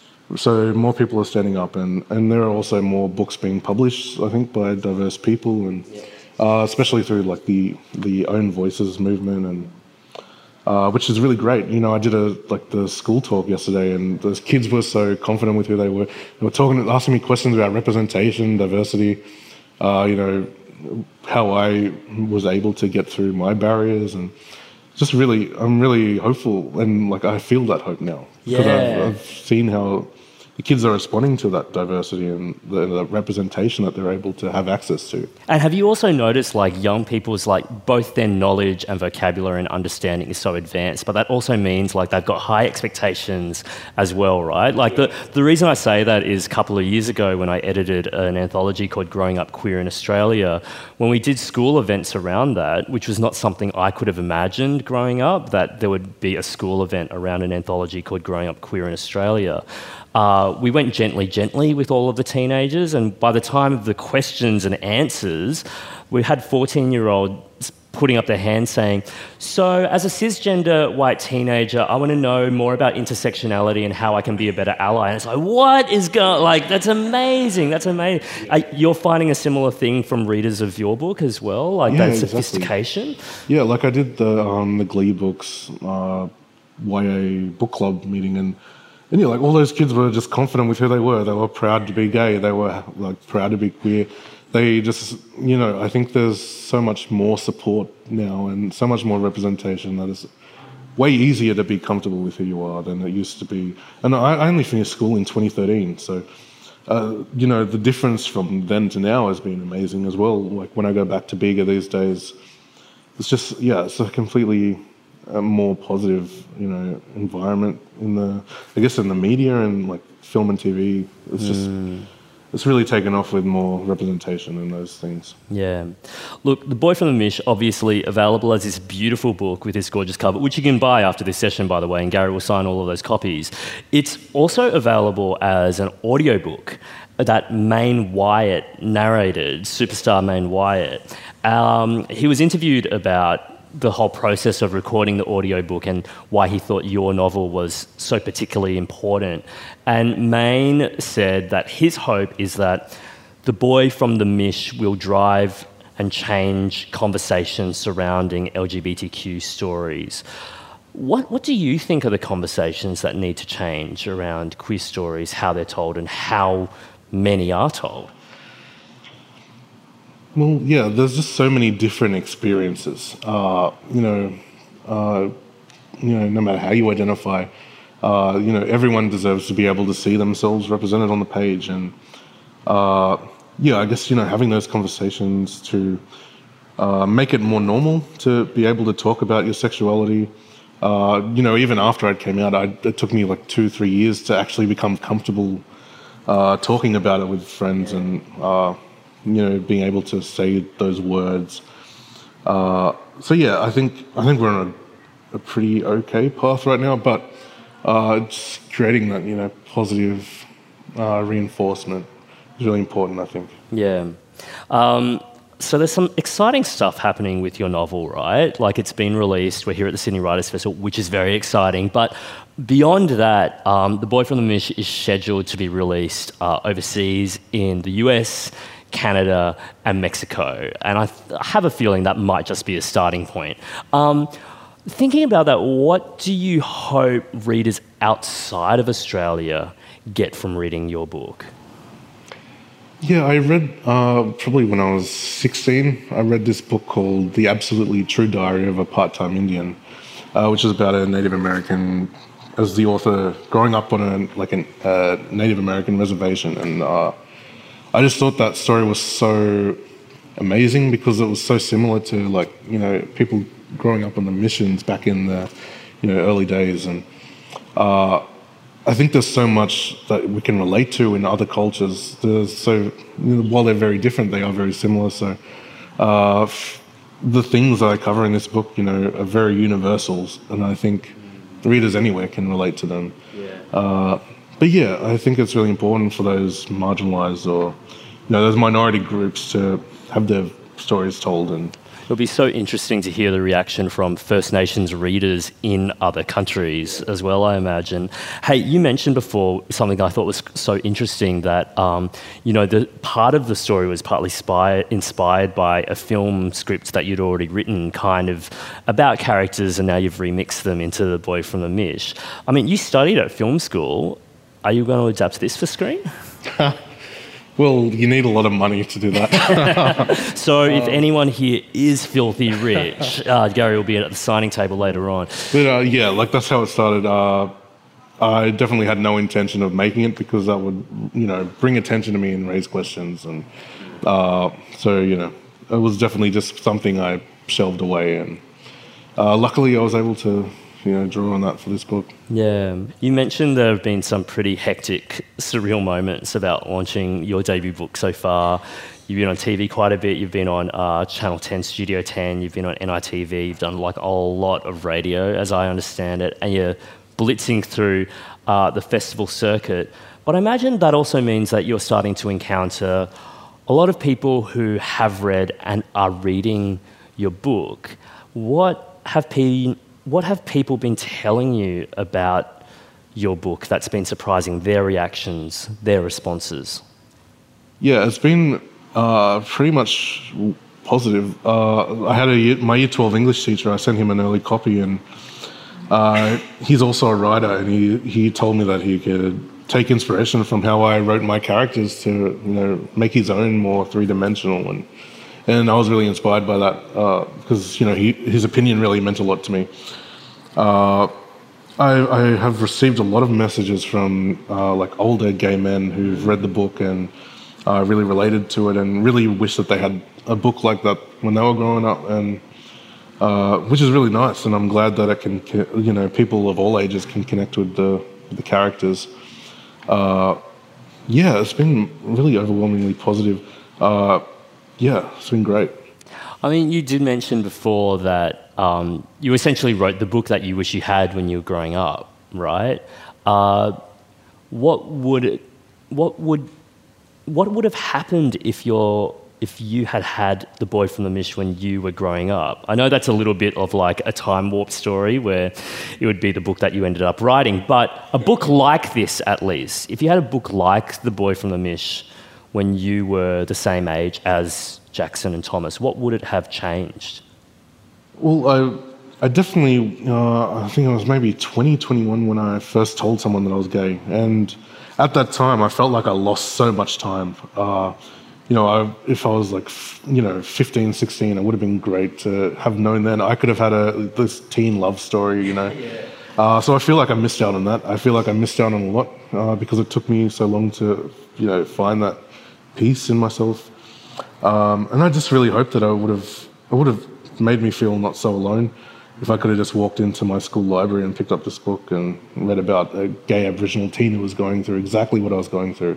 [SPEAKER 3] So more people are standing up, and, and there are also more books being published, I think, by diverse people, and uh, especially through, like, the the Own Voices movement, and uh, which is really great. You know, I did a like the school talk yesterday, and those kids were so confident with who they were. They were talking, asking me questions about representation, diversity. Uh, you know, how I was able to get through my barriers, and just really, I'm really hopeful, and, like, I feel that hope now because
[SPEAKER 2] Yeah.
[SPEAKER 3] I've, I've seen how the kids are responding to that diversity and the, the representation that they're able to have access to.
[SPEAKER 2] And have you also noticed, like, young people's, like, both their knowledge and vocabulary and understanding is so advanced, but that also means, like, they've got high expectations as well, right? Like, the, the reason I say that is a couple of years ago when I edited an anthology called Growing Up Queer in Australia, when we did school events around that, which was not something I could have imagined growing up, that there would be a school event around an anthology called Growing Up Queer in Australia. Uh, we went gently, gently with all of the teenagers, and by the time of the questions and answers, we had fourteen-year-olds putting up their hands saying, so as a cisgender white teenager, I want to know more about intersectionality and how I can be a better ally. And it's like, what is going, like, that's amazing, that's amazing. Uh, you're finding a similar thing from readers of your book as well, like
[SPEAKER 3] Yeah,
[SPEAKER 2] that
[SPEAKER 3] exactly.
[SPEAKER 2] sophistication?
[SPEAKER 3] Yeah, like I did the um, the Glee Books uh, Y A book club meeting, and And yeah, like, all those kids were just confident with who they were. They were proud to be gay. They were, like, proud to be queer. They just, you know, I think there's so much more support now and so much more representation that it's way easier to be comfortable with who you are than it used to be. And I, I only finished school in twenty thirteen, so, uh, you know, the difference from then to now has been amazing as well. Like, when I go back to Bega these days, it's just, yeah, it's a completely a more positive, you know, environment in the, I guess, in the media and like film and T V. It's just, mm. it's really taken off with more representation and those things.
[SPEAKER 2] Yeah. Look, The Boy from the Mish, obviously available as this beautiful book with this gorgeous cover, which you can buy after this session, by the way, and Gary will sign all of those copies. It's also available as an audiobook that Maine Wyatt narrated, superstar Maine Wyatt. Um, he was interviewed about the whole process of recording the audiobook and why he thought your novel was so particularly important. And Maine said that his hope is that The Boy from the Mish will drive and change conversations surrounding L G B T Q stories. What, what do you think are the conversations that need to change around queer stories, how they're told and how many are told?
[SPEAKER 3] Well, yeah, there's just so many different experiences. Uh, you know, uh, you know, no matter how you identify, uh, you know, everyone deserves to be able to see themselves represented on the page. And uh, yeah, I guess, you know, having those conversations to uh, make it more normal to be able to talk about your sexuality. Uh, you know, even after I came out, I, it took me like two, three years to actually become comfortable uh, talking about it with friends and. Uh, you know, being able to say those words. Uh, so yeah, I think I think we're on a, a pretty okay path right now, but uh, just creating that, you know, positive uh, reinforcement is really important, I think.
[SPEAKER 2] Yeah. Um, so there's some exciting stuff happening with your novel, right? Like it's been released, we're here at the Sydney Writers' Festival, which is very exciting, but beyond that, um, The Boy from the Mish is scheduled to be released uh, overseas in the U S, Canada and Mexico. And I th- have a feeling that might just be a starting point. Um, thinking about that, what do you hope readers outside of Australia get from reading your book?
[SPEAKER 3] Yeah, I read, uh, probably when I was sixteen, I read this book called The Absolutely True Diary of a Part-Time Indian, uh, which is about a Native American, as the author, growing up on a like a uh, Native American reservation. And uh, I just thought that story was so amazing because it was so similar to, like, you know, people growing up on the missions back in the, you know, early days. And uh, I think there's so much that we can relate to in other cultures. There's so, you know, while they're very different, they are very similar. So uh, the things that I cover in this book, you know, are very universals, and I think readers anywhere can relate to them. Yeah. Uh, But yeah, I think it's really important for those marginalised or, you know, those minority groups to have their stories told. And
[SPEAKER 2] it'll be so interesting to hear the reaction from First Nations readers in other countries as well, I imagine. Hey, you mentioned before something I thought was so interesting, that, um, you know, the part of the story was partly spy- inspired by a film script that you'd already written, kind of about characters, and now you've remixed them into The Boy from the Mish. I mean, you studied at film school. Are you going to adapt this for screen?
[SPEAKER 3] Well, you need a lot of money to do that.
[SPEAKER 2] So if anyone here is filthy rich, uh, Gary will be at the signing table later on.
[SPEAKER 3] But uh, yeah, like that's how it started. Uh, I definitely had no intention of making it because that would, you know, bring attention to me and raise questions. And uh, so, you know, it was definitely just something I shelved away. And uh, luckily I was able to, you know, draw on that for this book.
[SPEAKER 2] Yeah. You mentioned there have been some pretty hectic, surreal moments about launching your debut book so far. You've been on T V quite a bit. You've been on uh, Channel ten, Studio ten. You've been on N I T V. You've done like a lot of radio, as I understand it. And you're blitzing through uh, the festival circuit. But I imagine that also means that you're starting to encounter a lot of people who have read and are reading your book. What have been... What have people been telling you about your book that's been surprising, their reactions, their responses?
[SPEAKER 3] Yeah, it's been uh, pretty much positive. Uh, I had a year, my year twelve English teacher, I sent him an early copy, and uh, he's also a writer, and he, he told me that he could take inspiration from how I wrote my characters to, you know, make his own more three-dimensional. And And I was really inspired by that uh, because, you know, he, his opinion really meant a lot to me. Uh, I, I have received a lot of messages from uh, like older gay men who've read the book and uh, really related to it and really wish that they had a book like that when they were growing up. And uh, which is really nice. And I'm glad that I can, you know, people of all ages can connect with the with the characters. Uh, yeah, it's been really overwhelmingly positive. Uh, yeah, it's been great.
[SPEAKER 2] I mean, you did mention before that um, you essentially wrote the book that you wish you had when you were growing up, right? Uh, what would it, what would what would have happened if you're if you had had The Boy from the Mish when you were growing up? I know that's a little bit of like a time warp story where it would be the book that you ended up writing, but a book like this, at least, if you had a book like The Boy from the Mish when you were the same age as Jackson and Thomas, what would it have changed?
[SPEAKER 3] Well, I, I definitely, uh, I think I was maybe twenty, twenty-one when I first told someone that I was gay. And at that time, I felt like I lost so much time. Uh, you know, I, if I was like, you know, fifteen, sixteen, it would have been great to have known then. I could have had a this teen love story, you know. Yeah. Uh, so I feel like I missed out on that. I feel like I missed out on a lot uh, because it took me so long to, you know, find that peace in myself. Um, and I just really hope that I would have, it would have made me feel not so alone if I could have just walked into my school library and picked up this book and read about a gay Aboriginal teen who was going through exactly what I was going through.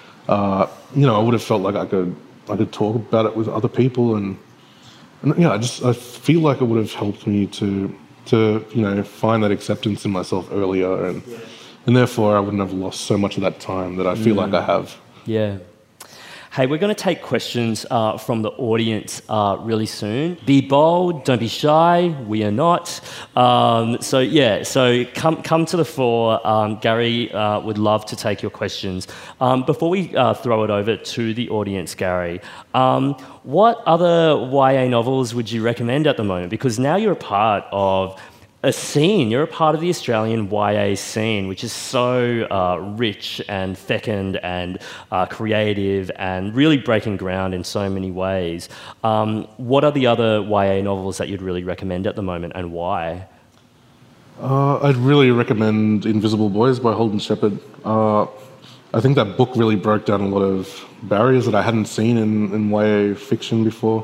[SPEAKER 3] Uh, you know, I would have felt like I could, I could talk about it with other people, and, and yeah, I just, I feel like it would have helped me to, to, you know, find that acceptance in myself earlier, and, yeah. and therefore I wouldn't have lost so much of that time that I feel mm. like I have.
[SPEAKER 2] Yeah. Hey, we're going to take questions uh, from the audience uh, really soon. Be bold, don't be shy. We are not. Um, so yeah, so come come to the fore. Um, Gary uh, would love to take your questions. Um, before we uh, throw it over to the audience, Gary, um, what other Y A novels would you recommend at the moment? Because now you're a part of a scene, you're a part of the Australian Y A scene, which is so uh, rich and fecund and uh, creative and really breaking ground in so many ways. Um, what are the other Y A novels that you'd really recommend at the moment, and why?
[SPEAKER 3] Uh, I'd really recommend Invisible Boys by Holden Shepherd. Uh, I think that book really broke down a lot of barriers that I hadn't seen in, in Y A fiction before.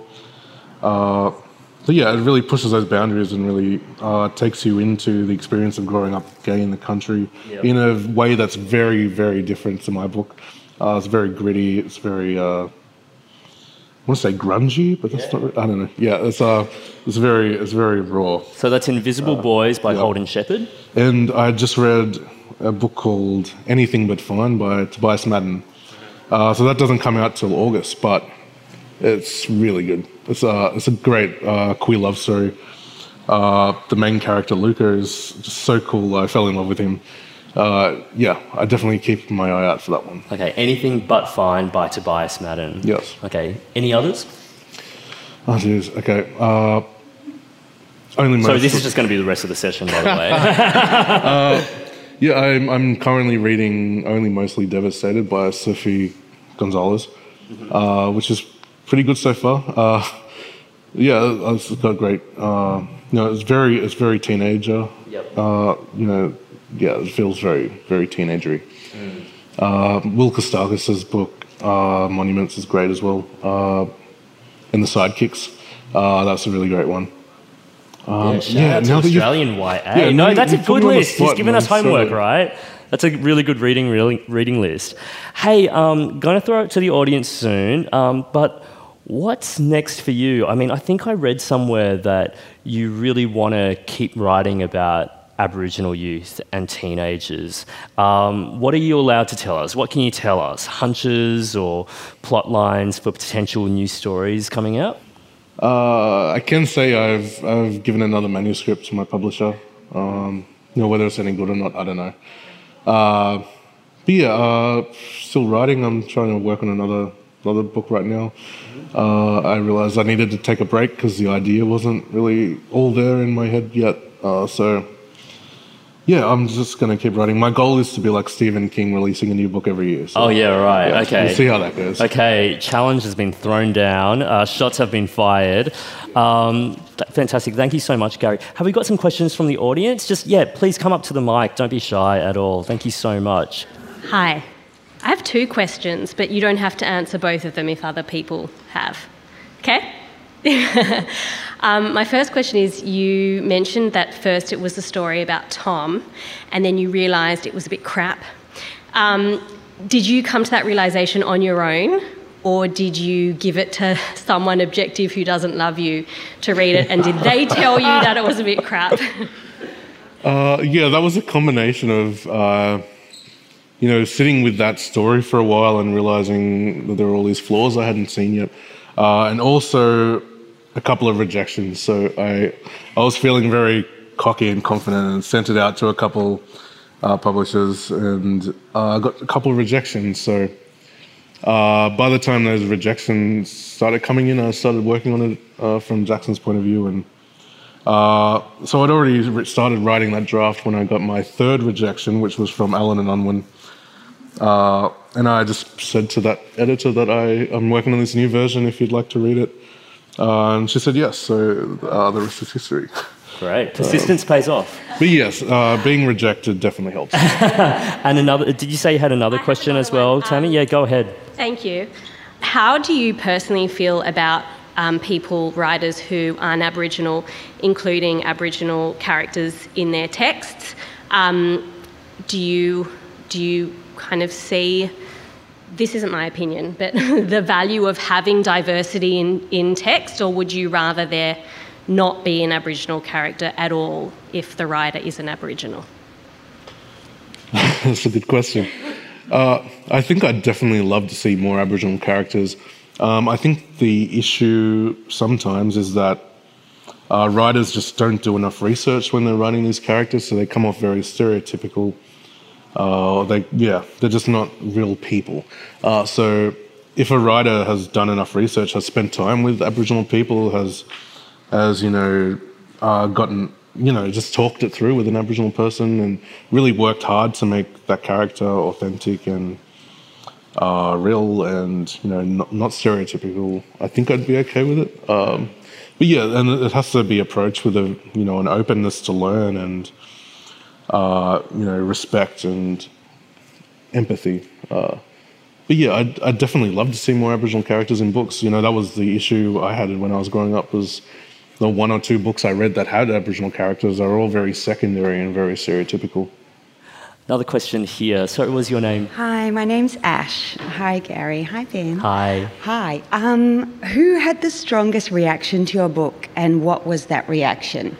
[SPEAKER 3] Uh, So yeah, it really pushes those boundaries and really uh, takes you into the experience of growing up gay in the country yep. in a way that's very, very different to my book. Uh, it's very gritty. It's very, uh, I want to say grungy, but that's yeah. not. I don't know. Yeah, it's uh, it's very, it's very raw.
[SPEAKER 2] So that's Invisible uh, Boys by
[SPEAKER 3] yeah.
[SPEAKER 2] Holden Shepherd.
[SPEAKER 3] And I just read a book called Anything But Fine by Tobias Madden. Uh, so that doesn't come out till August, but it's really good. It's a, it's a great uh, queer love story. Uh, the main character, Luca, is just so cool. I fell in love with him. Uh, yeah, I definitely keep my eye out for that one.
[SPEAKER 2] Okay, Anything But Fine by Tobias Madden.
[SPEAKER 3] Yes.
[SPEAKER 2] Okay, any others?
[SPEAKER 3] Oh, jeez. Okay. Uh, only most.
[SPEAKER 2] So this is just going to be the rest of the session, by the way.
[SPEAKER 3] uh, yeah, I'm, I'm currently reading Only Mostly Devastated by Sophie Gonzalez, mm-hmm. uh, which is pretty good so far. Uh, yeah, it's got great. Uh, you know, it's very, it's very teenager.
[SPEAKER 2] Yep.
[SPEAKER 3] Uh, you know, yeah, it feels very, very teenagery. Mm. Uh, Will Kostakis' book uh, Monuments is great as well, uh, and The Sidekicks. Uh, that's a really great one.
[SPEAKER 2] Um, yeah, shout yeah, out to Australian Y A. Yeah, no, that's a good list. He's given us homework, so, right? That's a really good reading, really, reading list. Hey, um, going to throw it to the audience soon, um, but what's next for you? I mean, I think I read somewhere that you really want to keep writing about Aboriginal youth and teenagers. Um, what are you allowed to tell us? What can you tell us? Hunches or plot lines for potential new stories coming out?
[SPEAKER 3] Uh, I can say I've I've given another manuscript to my publisher. Um, you know, whether it's any good or not, I don't know. Uh, but yeah, uh, still writing. I'm trying to work on another another book right now. Uh, I realized I needed to take a break because the idea wasn't really all there in my head yet. Uh, so yeah, I'm just going to keep writing. My goal is to be like Stephen King, releasing a new book every year. So,
[SPEAKER 2] oh yeah, right. Yeah, okay.
[SPEAKER 3] We'll see how that goes.
[SPEAKER 2] Okay, challenge has been thrown down. Uh, shots have been fired. Um, th- fantastic. Thank you so much, Gary. Have we got some questions from the audience? Just, yeah, please come up to the mic. Don't be shy at all. Thank you so much.
[SPEAKER 4] Hi. I have two questions, but you don't have to answer both of them if other people have. Okay? Um, my first question is, you mentioned that first it was a story about Tom, and then you realised it was a bit crap. Um, did you come to that realisation on your own, or did you give it to someone objective who doesn't love you to read it, and did they tell you that it was a bit crap?
[SPEAKER 3] Uh, yeah, that was a combination of, uh, you know, sitting with that story for a while and realising that there were all these flaws I hadn't seen yet, uh, and also a couple of rejections. So I, I was feeling very cocky and confident and sent it out to a couple uh, publishers, and I uh, got a couple of rejections. So uh, by the time those rejections started coming in, I started working on it uh, from Jackson's point of view, and Uh, so I'd already started writing that draft when I got my third rejection, which was from Allen and Unwin. Uh, and I just said to that editor that I, I'm working on this new version if you'd like to read it. Uh, and she said yes, so uh, the rest is history.
[SPEAKER 2] Great. Persistence um, pays off.
[SPEAKER 3] But yes, uh, being rejected definitely helps.
[SPEAKER 2] And another, did you say you had another
[SPEAKER 4] I
[SPEAKER 2] question
[SPEAKER 4] another
[SPEAKER 2] as well,
[SPEAKER 4] one.
[SPEAKER 2] Tammy?
[SPEAKER 4] Um,
[SPEAKER 2] Yeah, go ahead.
[SPEAKER 4] Thank you. How do you personally feel about Um, people, writers who aren't Aboriginal, including Aboriginal characters in their texts? Um, do you do you kind of see, this isn't my opinion, but the value of having diversity in, in text, or would you rather there not be an Aboriginal character at all if the writer is an Aboriginal?
[SPEAKER 3] That's a good question. Uh, I think I'd definitely love to see more Aboriginal characters. Um, I think the issue sometimes is that uh, writers just don't do enough research when they're writing these characters, so they come off very stereotypical. Uh, they, yeah, they're just not real people. Uh, so if a writer has done enough research, has spent time with Aboriginal people, has, has you know, uh, gotten, you know, just talked it through with an Aboriginal person and really worked hard to make that character authentic and Uh, real and, you know, not, not stereotypical, I think I'd be okay with it. Um, but yeah, and it has to be approached with a, you know, an openness to learn and, uh, you know, respect and empathy. Uh, but yeah, I'd, I'd definitely love to see more Aboriginal characters in books. You know, that was the issue I had when I was growing up, was the one or two books I read that had Aboriginal characters are all very secondary and very stereotypical.
[SPEAKER 2] Another question here. So what was your name?
[SPEAKER 5] Hi, my name's Ash. Hi, Gary. Hi, Ben.
[SPEAKER 2] Hi.
[SPEAKER 5] Hi. Um, who had the strongest reaction to your book, and what was that reaction?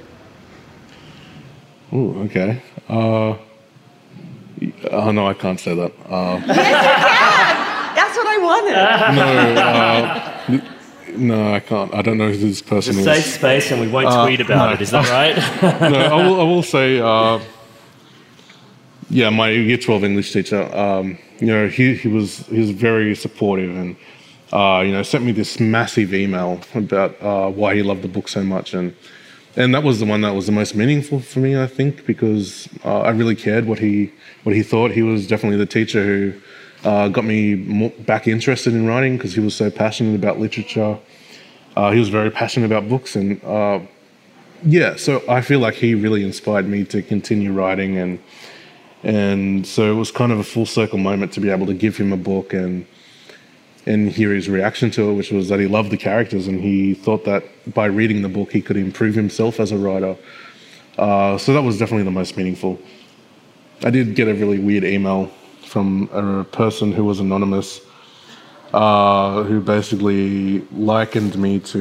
[SPEAKER 3] Oh, okay. Uh, oh, no, I can't say that. Uh,
[SPEAKER 5] Yes, you can! That's what I wanted.
[SPEAKER 3] no, uh, no, I can't. I don't know who this person
[SPEAKER 2] It's a
[SPEAKER 3] is.
[SPEAKER 2] safe space and we won't
[SPEAKER 3] Uh,
[SPEAKER 2] tweet about
[SPEAKER 3] no.
[SPEAKER 2] it, is that right?
[SPEAKER 3] No, I will, I will say, uh, yeah, my year twelve English teacher, um, you know, he, he was he was very supportive and, uh, you know, sent me this massive email about uh, why he loved the book so much. And and that was the one that was the most meaningful for me, I think, because uh, I really cared what he what he thought. He was definitely the teacher who uh, got me more back interested in writing, because he was so passionate about literature. Uh, he was very passionate about books, and uh, yeah, so I feel like he really inspired me to continue writing, and and so it was kind of a full circle moment to be able to give him a book and and hear his reaction to it, which was that he loved the characters and he thought that by reading the book he could improve himself as a writer. Uh, so that was definitely the most meaningful. I did get a really weird email from a person who was anonymous, uh, who basically likened me to,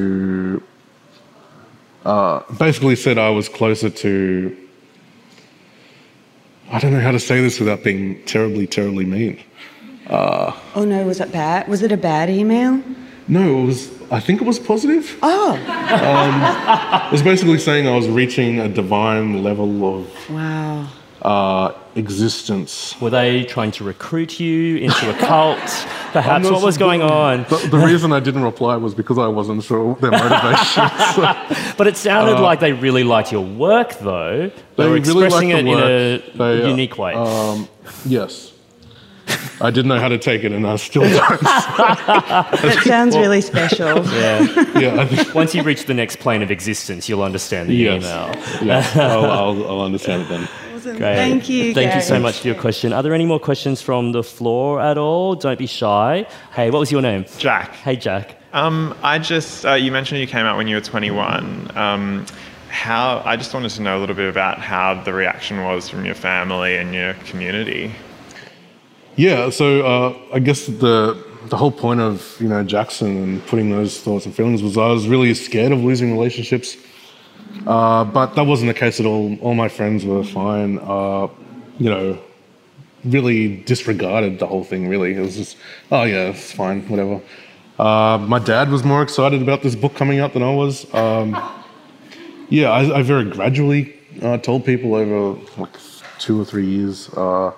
[SPEAKER 3] uh, basically said I was closer to, I don't know how to say this without being terribly, terribly mean. Uh,
[SPEAKER 5] Oh no, was it bad? Was it a bad email?
[SPEAKER 3] no, it was, I think it was positive.
[SPEAKER 5] Oh,
[SPEAKER 3] It was basically saying I was reaching a divine level of
[SPEAKER 5] wow.
[SPEAKER 3] uh, existence.
[SPEAKER 2] Were they trying to recruit you into a cult? Perhaps
[SPEAKER 3] I'm not
[SPEAKER 2] what was
[SPEAKER 3] sure.
[SPEAKER 2] going on?
[SPEAKER 3] The, the reason I didn't reply was because I wasn't sure their motivation. So
[SPEAKER 2] But it sounded like they really liked your work, though. They,
[SPEAKER 3] they
[SPEAKER 2] were
[SPEAKER 3] really
[SPEAKER 2] expressing
[SPEAKER 3] liked
[SPEAKER 2] it
[SPEAKER 3] the
[SPEAKER 2] in
[SPEAKER 3] work.
[SPEAKER 2] a
[SPEAKER 3] They, uh,
[SPEAKER 2] unique way.
[SPEAKER 3] Um, yes. I didn't know how to take it, and I still don't.
[SPEAKER 5] That sounds really special.
[SPEAKER 2] yeah.
[SPEAKER 3] Yeah, I think,
[SPEAKER 2] Once you reach the next plane of existence, you'll understand the
[SPEAKER 3] yes.
[SPEAKER 2] email.
[SPEAKER 3] Yes, I'll, I'll, I'll understand it then.
[SPEAKER 5] Awesome.
[SPEAKER 2] Great.
[SPEAKER 5] Thank you,
[SPEAKER 2] Thank you so
[SPEAKER 5] Gary.
[SPEAKER 2] much for your question. Are there any more questions from the floor at all? Don't be shy. Hey, what was your name?
[SPEAKER 6] Jack.
[SPEAKER 2] Hey, Jack.
[SPEAKER 6] Um, I just, uh, you mentioned you came out when you were twenty-one. Um, how, I just wanted to know a little bit about how the reaction was from your family and your community.
[SPEAKER 3] Yeah, so uh, I guess the the whole point of, you know, Jackson and putting those thoughts and feelings was I was really scared of losing relationships, uh, but that wasn't the case at all. All my friends were fine. Uh, you know, really disregarded the whole thing. Really, it was just, oh yeah, it's fine, whatever. Uh, my dad was more excited about this book coming out than I was. Um, yeah, I, I very gradually uh, told people over like two or three years. Uh,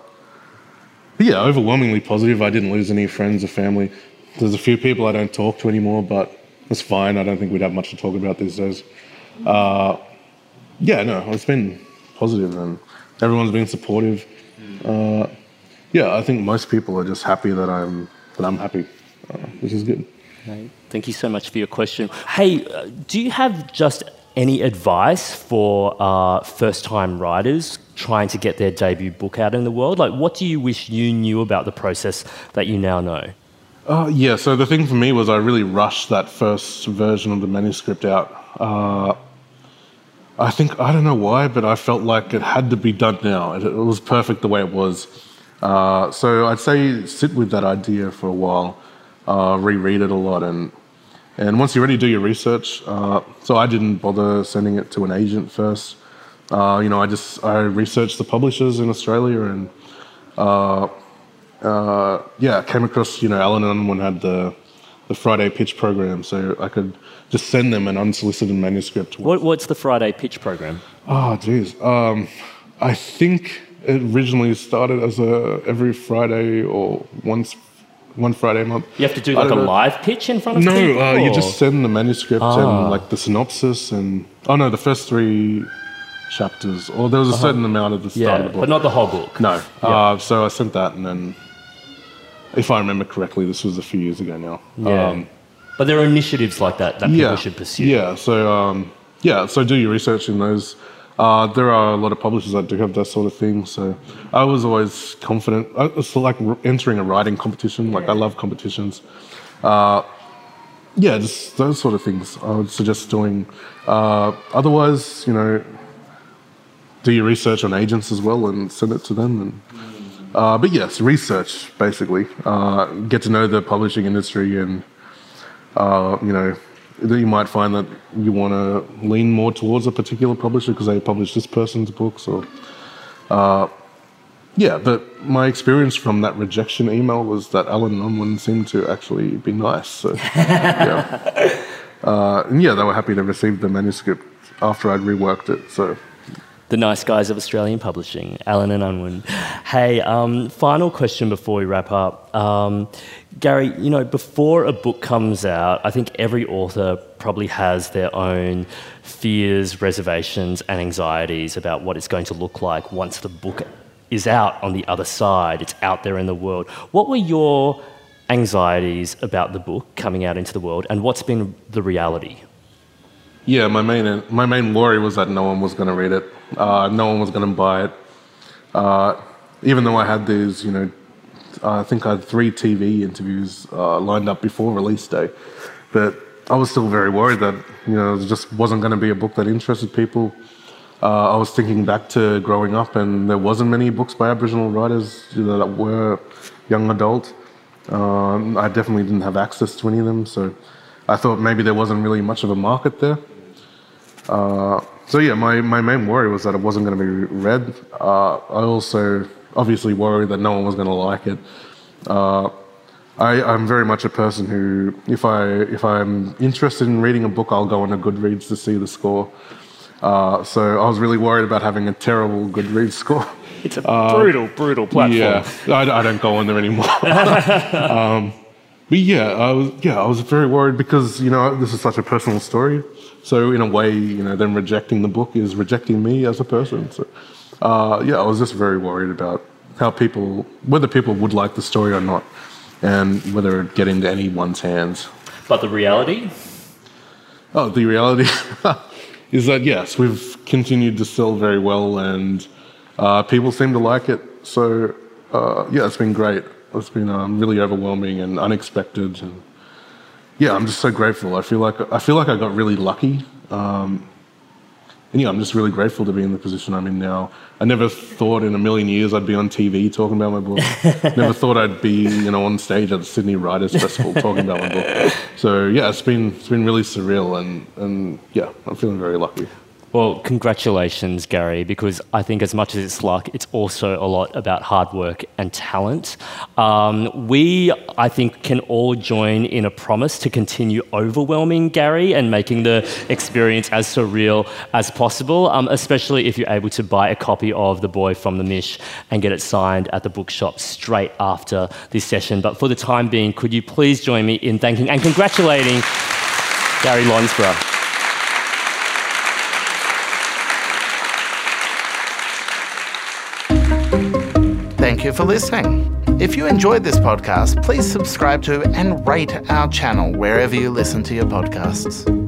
[SPEAKER 3] But yeah, overwhelmingly positive. I didn't lose any friends or family. There's a few people I don't talk to anymore, but that's fine. I don't think we'd have much to talk about these days. Uh, yeah, no, it's been positive and everyone's been supportive. Uh, yeah, I think most people are just happy that I'm that I'm happy, uh, which is good.
[SPEAKER 2] Thank you so much for your question. Hey, uh, do you have just any advice for uh, first-time writers trying to get their debut book out in the world? Like, what do you wish you knew about the process that you now know?
[SPEAKER 3] Uh, yeah, so the thing for me was I really rushed that first version of the manuscript out. Uh, I think, I don't know why, but I felt like it had to be done now. It, it was perfect the way it was. Uh, so I'd say sit with that idea for a while, uh, reread it a lot, and And once you're ready, do your research. Uh, so I didn't bother sending it to an agent first. Uh, you know, I just I researched the publishers in Australia, and uh, uh, yeah, came across, you know, Allen and Unwin had the the Friday pitch program, so I could just send them an unsolicited manuscript.
[SPEAKER 2] What, what's the Friday pitch program?
[SPEAKER 3] Oh, geez. Um, I think it originally started as a every Friday or once. One Friday a month.
[SPEAKER 2] You have to do like a know. live pitch in front of
[SPEAKER 3] no,
[SPEAKER 2] people?
[SPEAKER 3] No, uh, you
[SPEAKER 2] or?
[SPEAKER 3] just send the manuscript ah. and like the synopsis and... Oh no, the first three chapters. Or there was a uh-huh. certain amount at the start
[SPEAKER 2] yeah,
[SPEAKER 3] of the book.
[SPEAKER 2] But not the whole book.
[SPEAKER 3] No.
[SPEAKER 2] Yeah.
[SPEAKER 3] Uh, so I sent that, and then, if I remember correctly, this was a few years ago now.
[SPEAKER 2] Yeah. Um, but there are initiatives like that that people
[SPEAKER 3] yeah,
[SPEAKER 2] should pursue.
[SPEAKER 3] Yeah, so um, yeah, so do your research in those. Uh, there are a lot of publishers that do have that sort of thing, so I was always confident. It's like entering a writing competition. Like, I love competitions. Uh, yeah, just those sort of things I would suggest doing. Uh, otherwise, you know, do your research on agents as well and send it to them. And, uh, but yes, research, basically. Uh, get to know the publishing industry, and, uh, you know, that you might find that you want to lean more towards a particular publisher because they publish this person's books, or uh, yeah. But my experience from that rejection email was that Allen and Unwin seemed to actually be nice. So yeah, uh, and yeah, they were happy to receive the manuscript after I'd reworked it. So.
[SPEAKER 2] The nice guys of Australian publishing, Allen and Unwin. Hey, um, final question before we wrap up. Um, Gary, you know, before a book comes out, I think every author probably has their own fears, reservations, and anxieties about what it's going to look like once the book is out on the other side, it's out there in the world. What were your anxieties about the book coming out into the world, and what's been the reality?
[SPEAKER 3] Yeah, my main my main worry was that no one was going to read it. Uh, no one was going to buy it. Uh, even though I had these, you know, I think I had three T V interviews uh, lined up before release day, but I was still very worried that, you know, it just wasn't going to be a book that interested people. Uh, I was thinking back to growing up, and there wasn't many books by Aboriginal writers that were young adult. Um, I definitely didn't have access to any of them, so I thought maybe there wasn't really much of a market there. Uh, so yeah, my, my main worry was that it wasn't going to be read. Uh, I also obviously worried that no one was going to like it. Uh, I, I'm very much a person who, if I if I'm interested in reading a book, I'll go on to Goodreads to see the score. Uh, so I was really worried about having a terrible Goodreads score.
[SPEAKER 2] It's a brutal, uh, brutal platform.
[SPEAKER 3] Yeah, I, I don't go on there anymore. um, but yeah, I was yeah I was very worried because, you know, this is such a personal story. So in a way, you know, them rejecting the book is rejecting me as a person. So uh, yeah, I was just very worried about how people, whether people would like the story or not, and whether it'd get into anyone's hands.
[SPEAKER 2] But the reality?
[SPEAKER 3] Oh, the reality is that, yes, we've continued to sell very well, and uh, people seem to like it. So uh, yeah, it's been great. It's been um, really overwhelming and unexpected. And yeah, I'm just so grateful. I feel like I feel like I got really lucky. Um, and yeah, I'm just really grateful to be in the position I'm in now. I never thought in a million years I'd be on T V talking about my book. Never thought I'd be, you know, on stage at the Sydney Writers Festival talking about my book. So yeah, it's been it's been really surreal, and and yeah, I'm feeling very lucky.
[SPEAKER 2] Well, congratulations, Gary, because I think as much as it's luck, it's also a lot about hard work and talent. Um, we, I think, can all join in a promise to continue overwhelming Gary and making the experience as surreal as possible, um, especially if you're able to buy a copy of The Boy from the Mish and get it signed at the bookshop straight after this session. But for the time being, could you please join me in thanking and congratulating Gary Lonsborough.
[SPEAKER 1] Thank you for listening. If you enjoyed this podcast, please subscribe to and rate our channel wherever you listen to your podcasts.